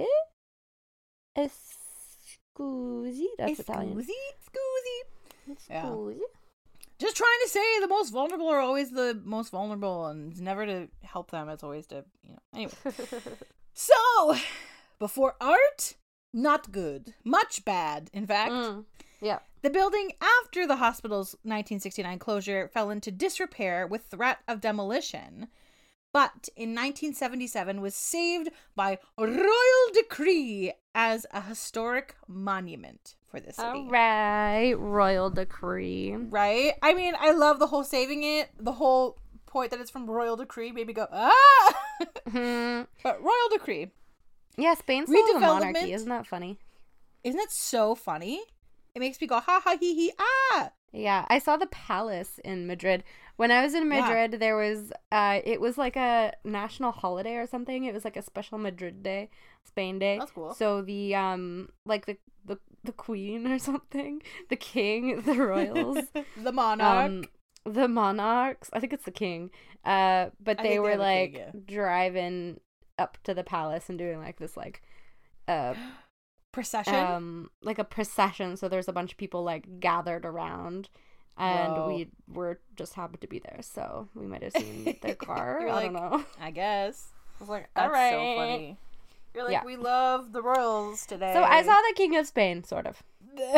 Scusi. That's Italian. Scusi, scusi. Yeah. Scusi. Just trying to say the most vulnerable are always the most vulnerable, and it's never to help them. It's always to, you know. Anyway. So, before art, not good. Much bad, in fact. Mm. Yeah. The building after the hospital's nineteen sixty-nine closure fell into disrepair with threat of demolition, but in nineteen seventy-seven was saved by royal decree as a historic monument for the city. All right. Royal decree. Right? I mean, I love the whole saving it. The whole point that it's from royal decree made me go, ah! Hmm. But royal decree. Yeah, Spain's still a Redevelopment. monarchy. Isn't that funny? Isn't that so funny? It makes me go, ha ha hee hee, ah! Yeah, I saw the palace in Madrid. When I was in Yeah. Madrid, there was, uh, it was like a national holiday or something. It was like a special Madrid day, Spain day. That's cool. So the, um, like the, the, the queen or something, the king, the royals, The monarch. um, the monarchs, I think it's the king, uh, but I they think they were have a like king, yeah. driving up to the palace and doing like this, like, uh, Procession. um like a procession, so there's a bunch of people like gathered around, and Whoa. we were just happened to be there, so we might have seen their car. You're I like, don't know. I guess. I was like, That's all right. so funny. You're like, Yeah. we love the royals today. So I saw the King of Spain, sort of.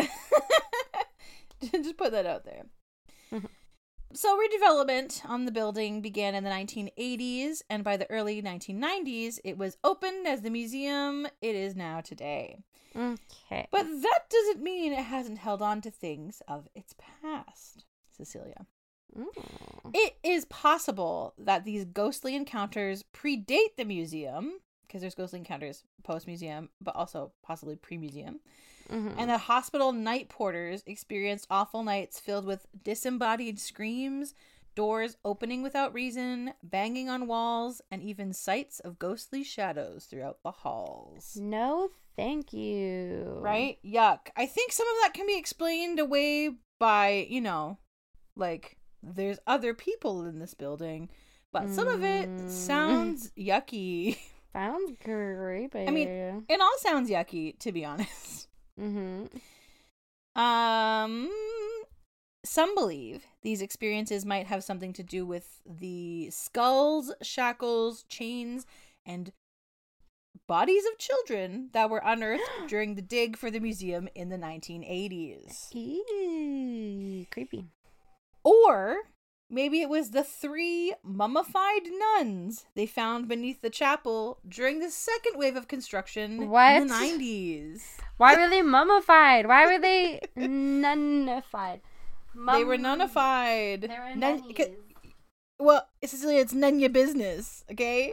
Just put that out there. Mhm. So redevelopment on the building began in the nineteen eighties, and by the early nineteen nineties, it was opened as the museum it is now today. Okay. But that doesn't mean it hasn't held on to things of its past, Cecilia. Mm. It is possible that these ghostly encounters predate the museum, because there's ghostly encounters post-museum, but also possibly pre-museum. Mhm. And the hospital night porters experienced awful nights filled with disembodied screams, doors opening without reason, banging on walls, and even sights of ghostly shadows throughout the halls. No, thank you. Right? Yuck. I think some of that can be explained away by, you know, like, there's other people in this building, but some of it Mm. sounds yucky. Sounds creepy. I mean, it all sounds yucky, to be honest. mm-hmm. Um, some believe these experiences might have something to do with the skulls, shackles, chains, and bodies of children that were unearthed during the dig for the museum in the nineteen eighties. Eee, creepy. Or maybe it was the three mummified nuns they found beneath the chapel during the second wave of construction in What? the nineties. Why were they mummified? Why were they nunnified? They were Mum- nunnified. They were Nun- nunnies. 'cause- Well, Cecilia, it's none your business, okay?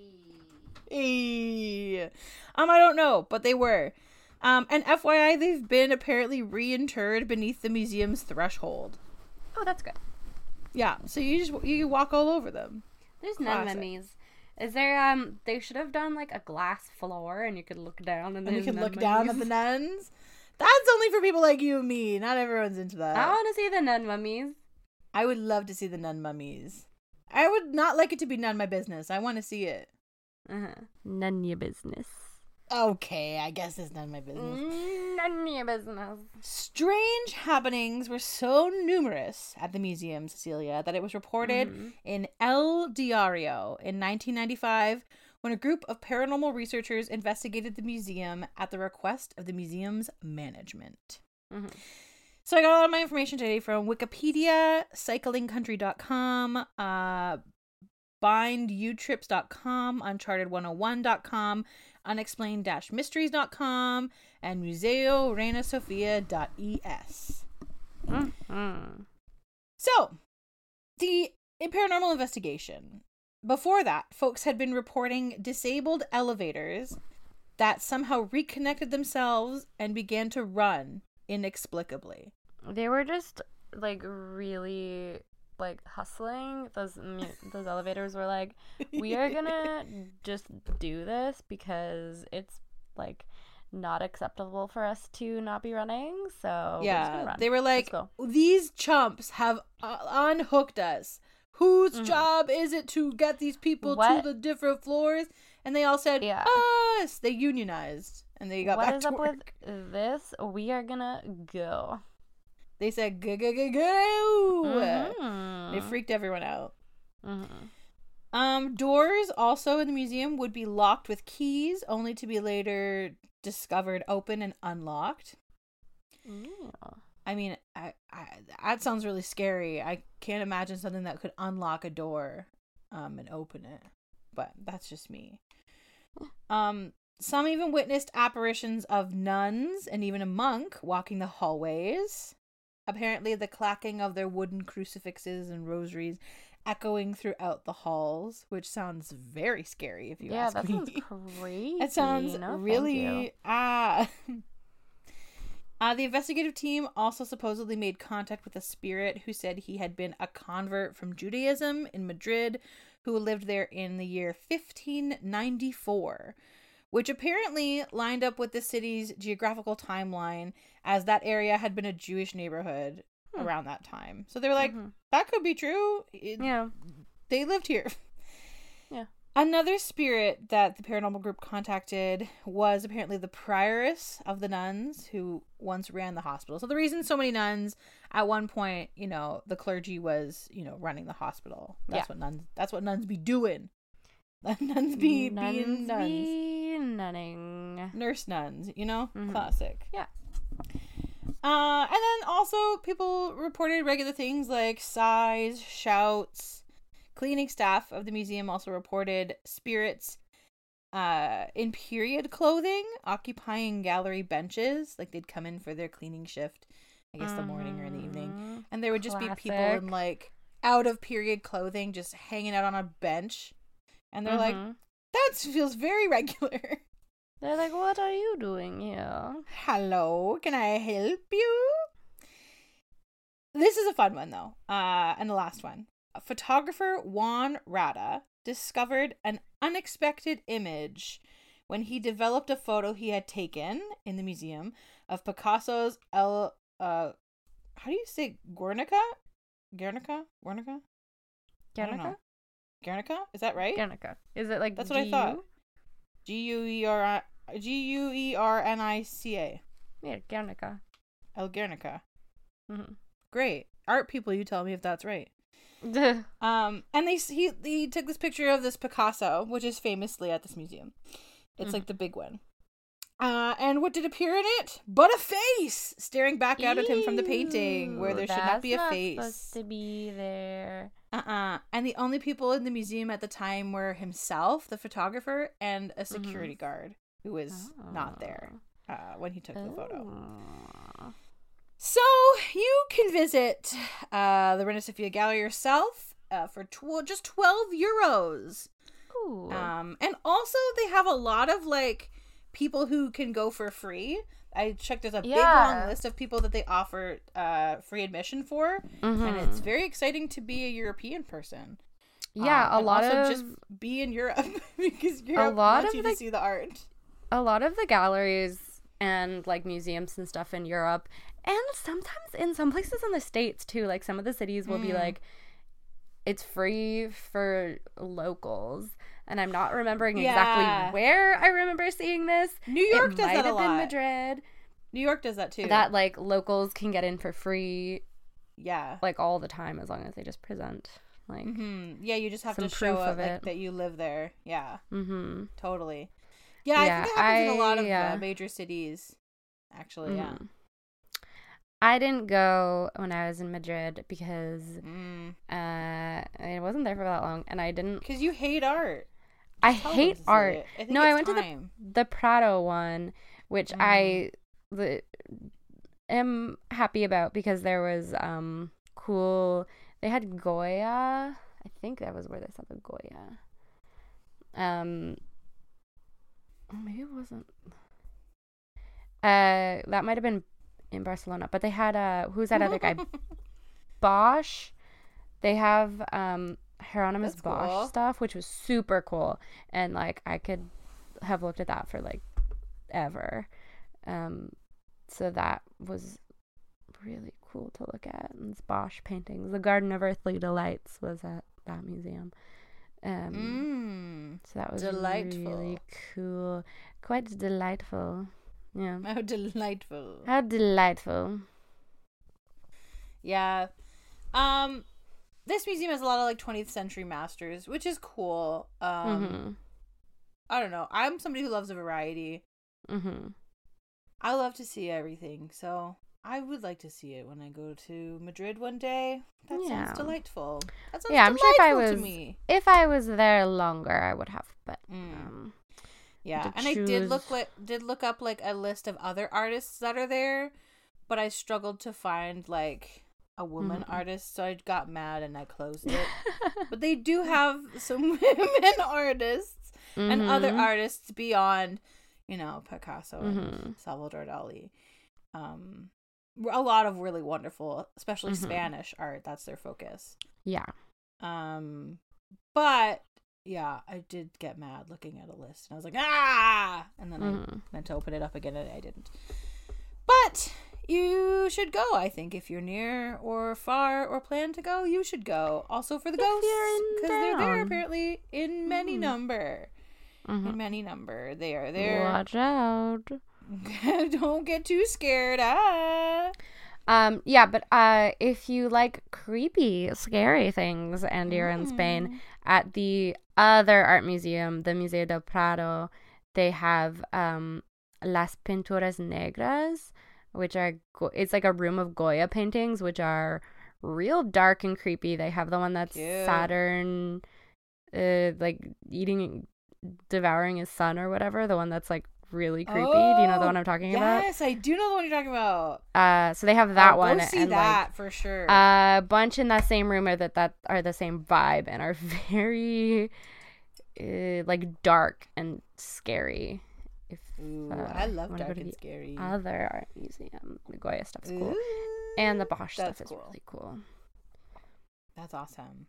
Ayy. Eh. Um, I don't know, but they were. Um, and F Y I, they've been apparently reinterred beneath the museum's threshold. Oh, that's good. Yeah, so you just you walk all over them. There's nun Classic. mummies. Is there, um, they should have done, like, a glass floor, and you could look down, and And then you can look down at the nuns. That's only for people like you and me. Not everyone's into that. I want to see the nun mummies. I would love to see the nun mummies. I would not like it to be none my business. I want to see it. Uh-huh. None your business. Okay, I guess it's none my business. Mm, none your business. Strange happenings were so numerous at the museum, Cecilia, that it was reported Mhm. in El Diario in nineteen ninety-five when a group of paranormal researchers investigated the museum at the request of the museum's management. Mhm. So I got a lot of my information today from Wikipedia, cycling country dot com, uh, bind u trips dot com, uncharted one oh one dot com, unexplained dash mysteries dot com, and museo reina sofia dot e s. Mhm. So, the paranormal investigation. Before that, folks had been reporting disabled elevators that somehow reconnected themselves and began to run inexplicably. They were just like really like hustling. Those mu- those elevators were like, we are gonna just do this because it's like not acceptable for us to not be running. So we're just Yeah, gonna run. they were like, Let's go. these chumps have uh, unhooked us. Whose Mhm. job is it to get these people What- to the different floors? And they all said, Yeah. us. They unionized and they got What back is to up work. with this? We are gonna go. They said, go, go, go, go. Mhm. It freaked everyone out. Mhm. Um, doors also in the museum would be locked with keys, only to be later discovered open and unlocked. Yeah. I mean, I, I, that sounds really scary. I can't imagine something that could unlock a door um, and open it. But that's just me. Um, some even witnessed apparitions of nuns and even a monk walking the hallways. Apparently, the clacking of their wooden crucifixes and rosaries echoing throughout the halls, which sounds very scary if you Yeah, ask that me. sounds crazy. It sounds No, thank really you. ah. Uh, the investigative team also supposedly made contact with a spirit who said he had been a convert from Judaism in Madrid, who lived there in the year fifteen ninety-four, which apparently lined up with the city's geographical timeline, as that area had been a Jewish neighborhood Hmm. around that time. So they were like, Mhm. that could be true. It- Yeah. They lived here. Yeah. Another spirit that the paranormal group contacted was apparently the prioress of the nuns who once ran the hospital. So the reason so many nuns at one point, you know, the clergy was, you know, running the hospital. That's Yeah. what nuns that's what nuns be doing. nuns be being Nuns nuns. be nunning. Nurse nuns, you know? Mhm. Classic. Yeah. Uh and then also people reported regular things like sighs, shouts. Cleaning staff of the museum also reported spirits uh, in period clothing occupying gallery benches. Like they'd come in for their cleaning shift, I guess the morning or in the evening. Mhm. And there would just be people Classic. in like out of period clothing just hanging out on a bench. And they're like, Mhm. that feels very regular. They're like, what are you doing here? Hello, can I help you? This is a fun one though. Uh, and the last one. Photographer Juan Rada discovered an unexpected image when he developed a photo he had taken in the museum of Picasso's El uh how do you say Guernica? Guernica? Guernica? I don't know. Guernica? Guernica? Is that right? Guernica. Is it like That's what I G U? thought. G U E R I G U E R N I C A. Yeah, Guernica. El Guernica. Mhm. Great. Art people, you tell me if that's right. Um, and they he he took this picture of this Picasso, which is famously at this museum. It's Mhm. like the big one. Uh, and what did appear in it? But a face staring back out at him from the painting, where Ew, there should not that's be a not face. supposed to be there. Uh-uh. And the only people in the museum at the time were himself, the photographer, and a security guard who was not there uh, when he took the photo. Oh. So you can visit uh, the Reina Sofia Gallery yourself uh, for tw- just twelve euros. Ooh. Um, and also they have a lot of like people who can go for free. I checked, there's a big Yeah. long list of people that they offer uh, free admission for, and Mhm. it's very exciting to be a European person. Yeah, Um, a and lot also of just be in Europe because Europe lot wants of you the- to see the art. a lot of the galleries and like museums and stuff in Europe, and sometimes in some places in the States too, like some of the cities will be Mm. like, it's free for locals. And I'm not remembering Yeah. exactly where I remember seeing this. New York it does might that a have been lot. Madrid. New York does that too. That like locals can get in for free yeah. like all the time as long as they just present like hmm Yeah, you just have some to show proof it, of like, it. that you live there. Yeah, mm-hmm. totally. Yeah, Yeah, I think it happens in a lot I- of yeah. uh, major cities. Actually, yeah. Mhm. I didn't go when I was in Madrid because Mm. uh, I wasn't there for that long, and I didn't. Because you hate art. I Tell them hate to see art. it. I think No, I it's went to the time. the Prado one, which Mm. I the, am happy about because there was um cool They had Goya. I think that was where they saw the Goya. Um, maybe it wasn't. Uh, that might have been in Barcelona, but they had uh, who's that other guy? Bosch. They have um Hieronymus That's Bosch cool. stuff, which was super cool, and like I could have looked at that for like ever. Um, so that was really cool to look at. And it's Bosch paintings. The Garden of Earthly Delights was at that museum. Um, Mm, so that was delightful. really cool. Quite delightful. Yeah. how delightful. How delightful. Yeah. Um, this museum has a lot of like twentieth century masters, which is cool. Um, Mm-hmm. I don't know. I'm somebody who loves a variety. Mm-hmm. I love to see everything, so I would like to see it when I go to Madrid one day. That Yeah. sounds delightful. That sounds Yeah, I'm sure if I delightful was to me. if I was there longer, I would have. But Mm. um, Yeah, to and I did look choose- like did look up like a list of other artists that are there, but I struggled to find like a woman Mhm. artist, so I got mad and I closed it. But they do have some women artists and other Mhm. artists beyond, you know, Picasso and Mhm. Salvador Dali. Um, a lot of really wonderful, especially Mhm. Spanish art. That's their focus. Yeah. Um, but yeah, I did get mad looking at a list, and I was like, ah, and then Mhm. I meant to open it up again, and I didn't. But you should go. I think if you're near or far or plan to go, you should go. Also for the If you're ghosts, in because they're there town. apparently in many Mhm. number. Mhm. In many number, they are there. Watch out. Don't get too scared. Ah. Um, yeah, but uh, if you like creepy, scary things and you're in Mm. Spain, at the other art museum, the Museo del Prado, they have um, Las Pinturas Negras, which are, go- it's like a room of Goya paintings, which are real dark and creepy. They have the one that's Cute. Saturn, uh, like eating, devouring his son or whatever, the one that's like really creepy. Do you know the one I'm talking about? Yes, I do know the one you're talking about. Uh, so they have that I'll one Go see and that like for sure. a bunch in that same room are that that are the same vibe and are very uh, like dark and scary. If Ooh, uh, I love wanna go dark to and the scary. other art museum, the Goya stuff's cool, Ooh, and the Bosch that's stuff is cool. really cool. That's awesome.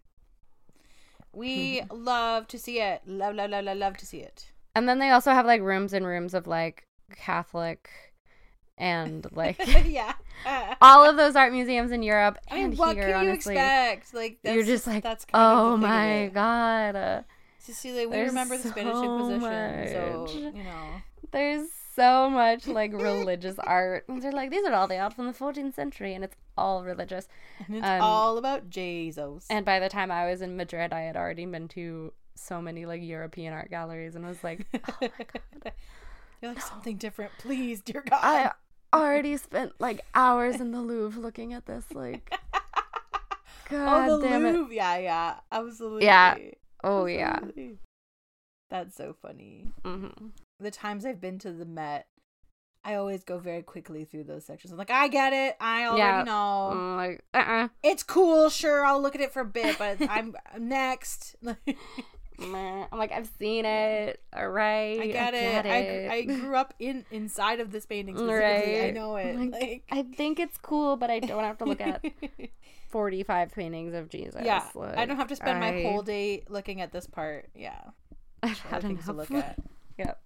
We love to see it. Love, love, love, love, love to see it. And then they also have like rooms and rooms of like Catholic and like Yeah. all of those art museums in Europe I mean, and what here. can you honestly, expect? Like, that's you're just like, that's kind of oh the thing of my it. god. Uh, Cecilia, we There's remember the Spanish so Inquisition, so much. you know. There's so much like religious art. And they're like, these are all the art from the fourteenth century, and it's all religious. And it's Um, all about Jesus. And by the time I was in Madrid, I had already been to so many like European art galleries, and was like, oh my god, You're like, something different, please, dear God. I already spent like hours in the Louvre looking at this. Like, god oh, the damn it. Louvre. Yeah, yeah, absolutely. Yeah. Oh yeah. Absolutely. That's so funny. Mm-hmm. The times I've been to the Met, I always go very quickly through those sections. I'm like, I get it. I already Yeah. know. I'm like, uh-uh. It's cool. Sure, I'll look at it for a bit, but I'm I'm next. Meh. I'm like, I've seen it. All right. I get, it. it. I, I grew up in inside of this painting specifically. I Right. know it. Like, Like, I think it's cool, but I don't have to look at forty-five paintings of Jesus. yeah, Like, I don't have to spend I- my whole day looking at this part. Yeah, I've other had things to enough. look at. Yep.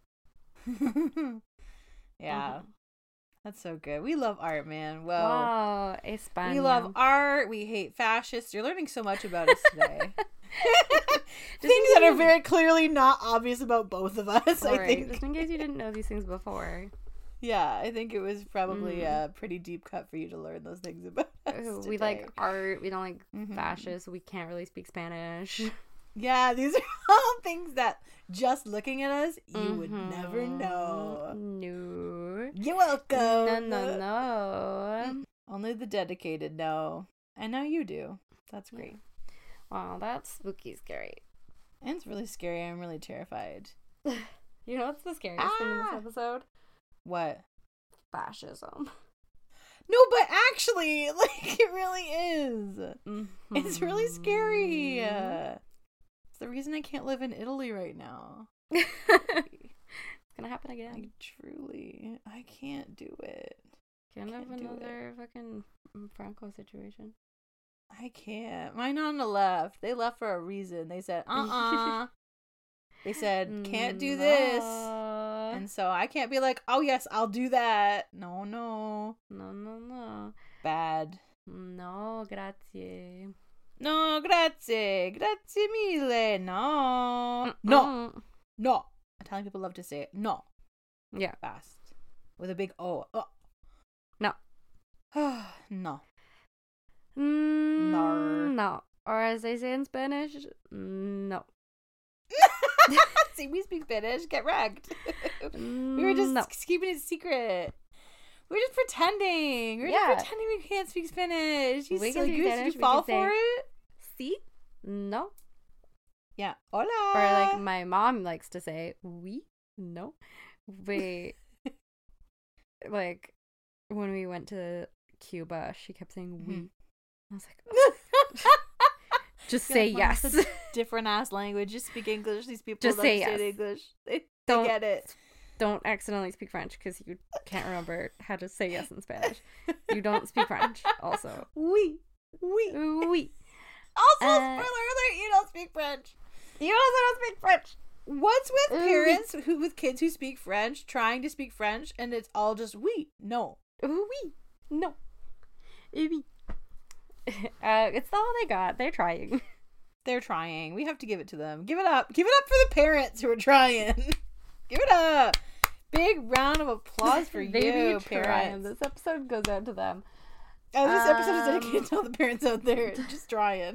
Yeah, Mhm. that's so good. We love art, man. Well, Wow, España. we love art. We hate fascists. You're learning so much about us today. Things that are very clearly not obvious about both of us. I Right. think. Just in case you didn't know these things before. Yeah, I think it was probably Mhm. a pretty deep cut for you to learn those things about us. Ooh, Today. we like art. We don't like Mhm. fascists. We can't really speak Spanish. Yeah, these are all things that just looking at us, you would never Mhm. know. No. You're welcome. No, no, no. Only the dedicated know. And now you do. That's great. Wow, that's spooky scary. And it's really scary. I'm really terrified. You know what's the scariest thing in this Ah. episode? What? Fascism. No, but actually, like, it really is. Mm-hmm. It's really scary. Uh, it's the reason I can't live in Italy right now. It's gonna happen again. Like, truly, I can't do it. Can't have can't do another fucking Franco situation. I can't. Mine on the left. They left for a reason. They said, uh-uh. They said, can't do this. No. And so I can't be like, oh, yes, I'll do that. No, no. No, no, no. Bad. No, grazie. No, grazie. Grazie mille. No. No. Mm-mm. No. Italian people love to say it. No. Yeah. Fast. With a big O. Oh. No. No. Mm, Nar. No. Or as they say in Spanish, no. See, we speak Spanish. Get wrecked. We were just no. keeping it secret. We were just pretending. We were Yeah. just pretending we can't speak Spanish. You We can silly speak goose. Spanish. Did you We fall can say- for it? See? No. Yeah. Hola. Or like my mom likes to say, oui, no. Wait. Like when we went to Cuba, she kept saying oui. Mhm. I was like, just You're say like, "Mom, yes. it's a different ass language. Just speak English. These people Just don't say understand yes. English. They, they Don't- get it. Don't accidentally speak French because you can't remember how to say yes in Spanish. You don't speak French, also. Oui. Oui. Oui. Also, Uh, spoiler alert, you don't speak French. You also don't speak French. What's with Oui. parents who with kids who speak French trying to speak French and it's all just oui, no. Oui. No. Oui. Uh, it's all they got. They're trying. They're trying. We have to give it to them. Give it up. Give it up for the parents who are trying. Give it up. Big round of applause for They you, be trying. parents. This episode goes out to them. Oh, this episode is Um, dedicated to all the parents out there just trying.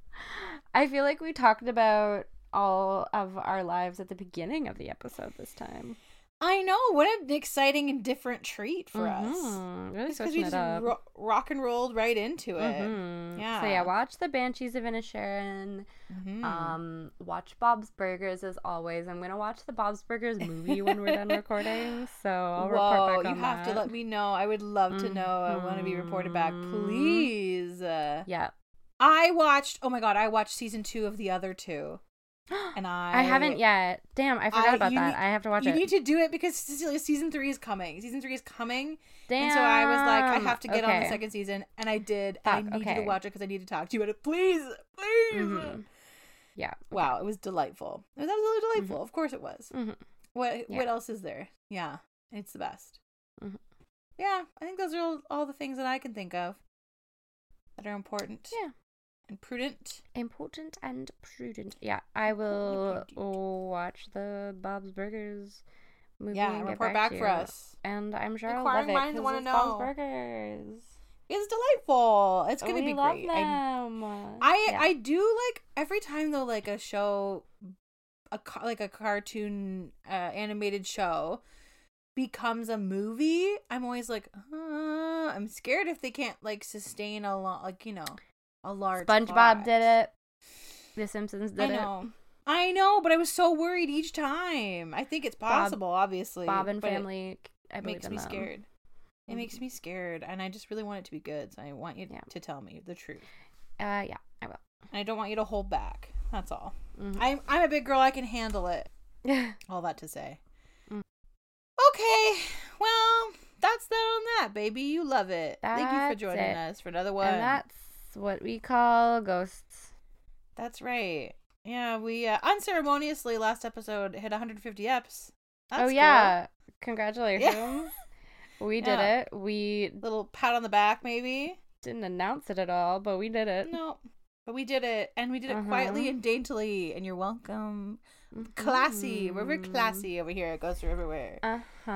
I feel like we talked about all of our lives at the beginning of the episode this time. I know. What an exciting and different treat for us. Mhm. Really Because switching we it just up. ro- rock and rolled right into it. Mhm. Yeah. So yeah, watch the Banshees of Inisherin. Mhm. Um, watch Bob's Burgers as always. I'm gonna watch the Bob's Burgers movie when we're done recording. So I'll Whoa, report back on you have that. to let me know. I would love to know. I want to be reported back, Mhm. please. Uh, Yeah. I watched. Oh my god, I watched season two of the other two, and I I haven't yet. Damn, I forgot I- about you that. need- I have to watch You it. need to do it because Cecilia, season three is coming. Season three is coming, Damn. and so I was like, I have to get on the Okay. second season, and I did. And I Fuck, need you okay. to watch it because I need to talk to you about it, please, please. Mhm. Yeah. Wow, it was delightful. It was absolutely delightful. Of course, it was. Mhm. What Yeah. What else is there? Yeah, it's the best. Mhm. Yeah, I think those are all, all the things that I can think of that are important. Yeah. And prudent. Important and prudent. Yeah, I will Prudent. watch the Bob's Burgers movie Yeah, and get report back, back to for you. us. And I'm sure I'll Inquiring love it minds 'cause wanna it's Bob's know. Burgers. It's delightful. It's gonna we be love great. I, them. I Yeah. I do like every time though, like a show, a ca- like a cartoon uh, animated show becomes a movie. I'm always like, uh, I'm scared if they can't like sustain a lot, like you know, a large. SpongeBob plot. did it. The Simpsons I did know. I know, but I was so worried each time. I think it's possible, obviously. it. Bob and but it Family. I believe makes in me them. scared. It Mhm. makes me scared, and I just really want it to be good. So I want you Yeah. to tell me the truth. Uh, yeah, I will. And I don't want you to hold back. That's all. Mhm. I'm I'm a big girl. I can handle it. All that to say. Mm. Okay. Well, that's that on that, baby. You love it. Thank you for That's joining it. us for another one. And that's what we call ghosts. That's right. Yeah, we uh, unceremoniously last episode hit one hundred fifty eps. That's oh cool. yeah, congratulations. We did Yeah. it. We Little pat on the back, maybe. didn't announce it at all, but we did it. No, but we did it, and we did it Uh-huh. quietly and daintily. And you're welcome. Classy. We're very Mhm. classy over here. It goes through everywhere. Uh-huh.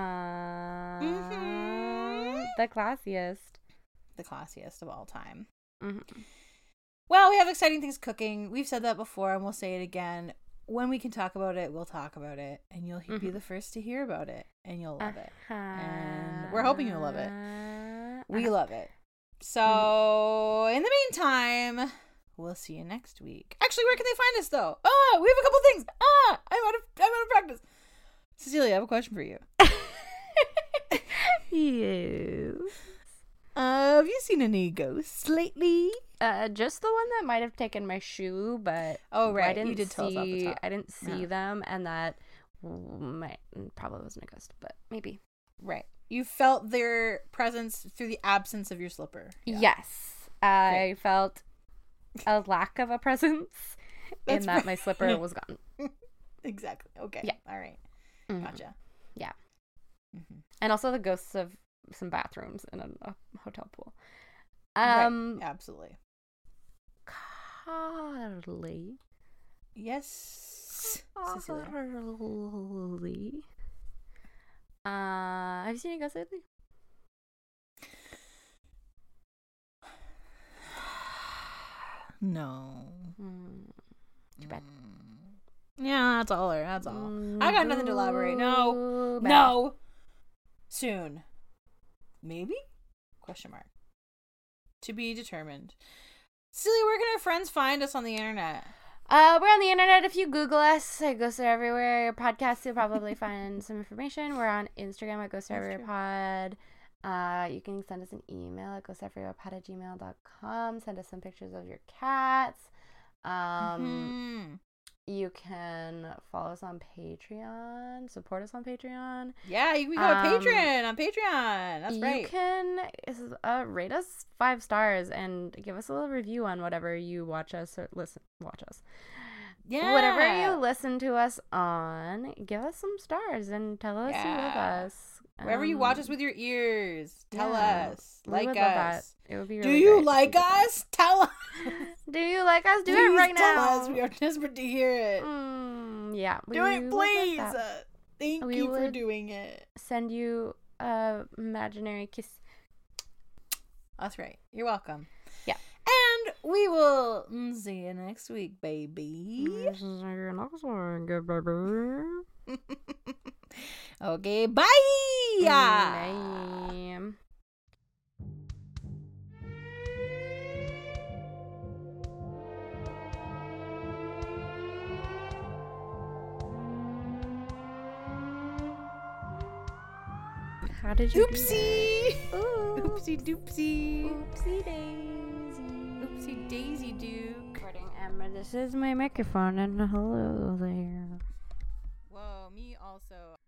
Mhm. The classiest. The classiest of all time. Mhm. Well, we have exciting things cooking. We've said that before, and we'll say it again. When we can talk about it, we'll talk about it, and you'll be Mhm. the first to hear about it, and you'll love it. Uh-huh. And we're hoping you'll love it. We Uh-huh. love it. So, in the meantime, we'll see you next week. Actually, where can they find us, though? Ah, we have a couple things. Ah, I'm out of I'm out of practice. Cecilia, I have a question for you. Yes. Uh, have you seen any ghosts lately? Uh, just the one that might have taken my shoe, but Oh, right. I didn't You did see. tell us off the top. I didn't see Yeah. them, and that might probably wasn't a ghost, but maybe. Right. You felt their presence through the absence of your slipper. Yeah. Yes, I felt a lack of a presence in That's that right. my slipper was gone. Exactly. Okay. Yeah. All right. Mhm. Gotcha. Yeah. Mm-hmm. And also the ghosts of some bathrooms in a, a hotel pool. Right. Um, Absolutely. Carly. Yes. Cecilia. Carly. Uh, have you seen any ghosts lately? No. Mm. Too bad. Mm. Yeah, that's all. Her. That's all. I got nothing to elaborate. No. Too bad. No. Soon. Maybe? Question mark. To be determined. Celia, where can our friends find us on the internet? Uh, we're on the internet. If you Google us, it goes there everywhere. Podcasts, you'll probably find some information. We're on Instagram at Ghost That's Everywhere true. Pod. Uh, you can send us an email at ghosteverywherepod at gmail dot com. Send us some pictures of your cats. Um, Mhm. You can follow us on Patreon. Support us on Patreon. Yeah, you can become Um, a patron on Patreon. That's you right. can uh, rate us five stars and give us a little review on whatever you watch us or listen. Watch us. Yeah. Whatever you listen to us on, give us some stars and tell us you love Yeah. us. Wherever you watch Um, us with your ears, tell yeah, us. we Like would us. love that. It would be Do really you great if like did that. us? Tell us. Do you like us? Do Please it right tell now. us. We are desperate to hear it. Mm, yeah. We Do it, would like please. that. Uh, thank We you for would- doing it. Send you a imaginary kiss. That's right. You're welcome. Yeah. And we will see you next week, baby. This is your next one. Good baby. Okay, bye. Bye. How did you Oopsie. do that? Ooh. Oopsie doopsie. Oopsie daisy. Oopsie daisy duke. Recording Emma, this is my microphone and hello there. Whoa, me also.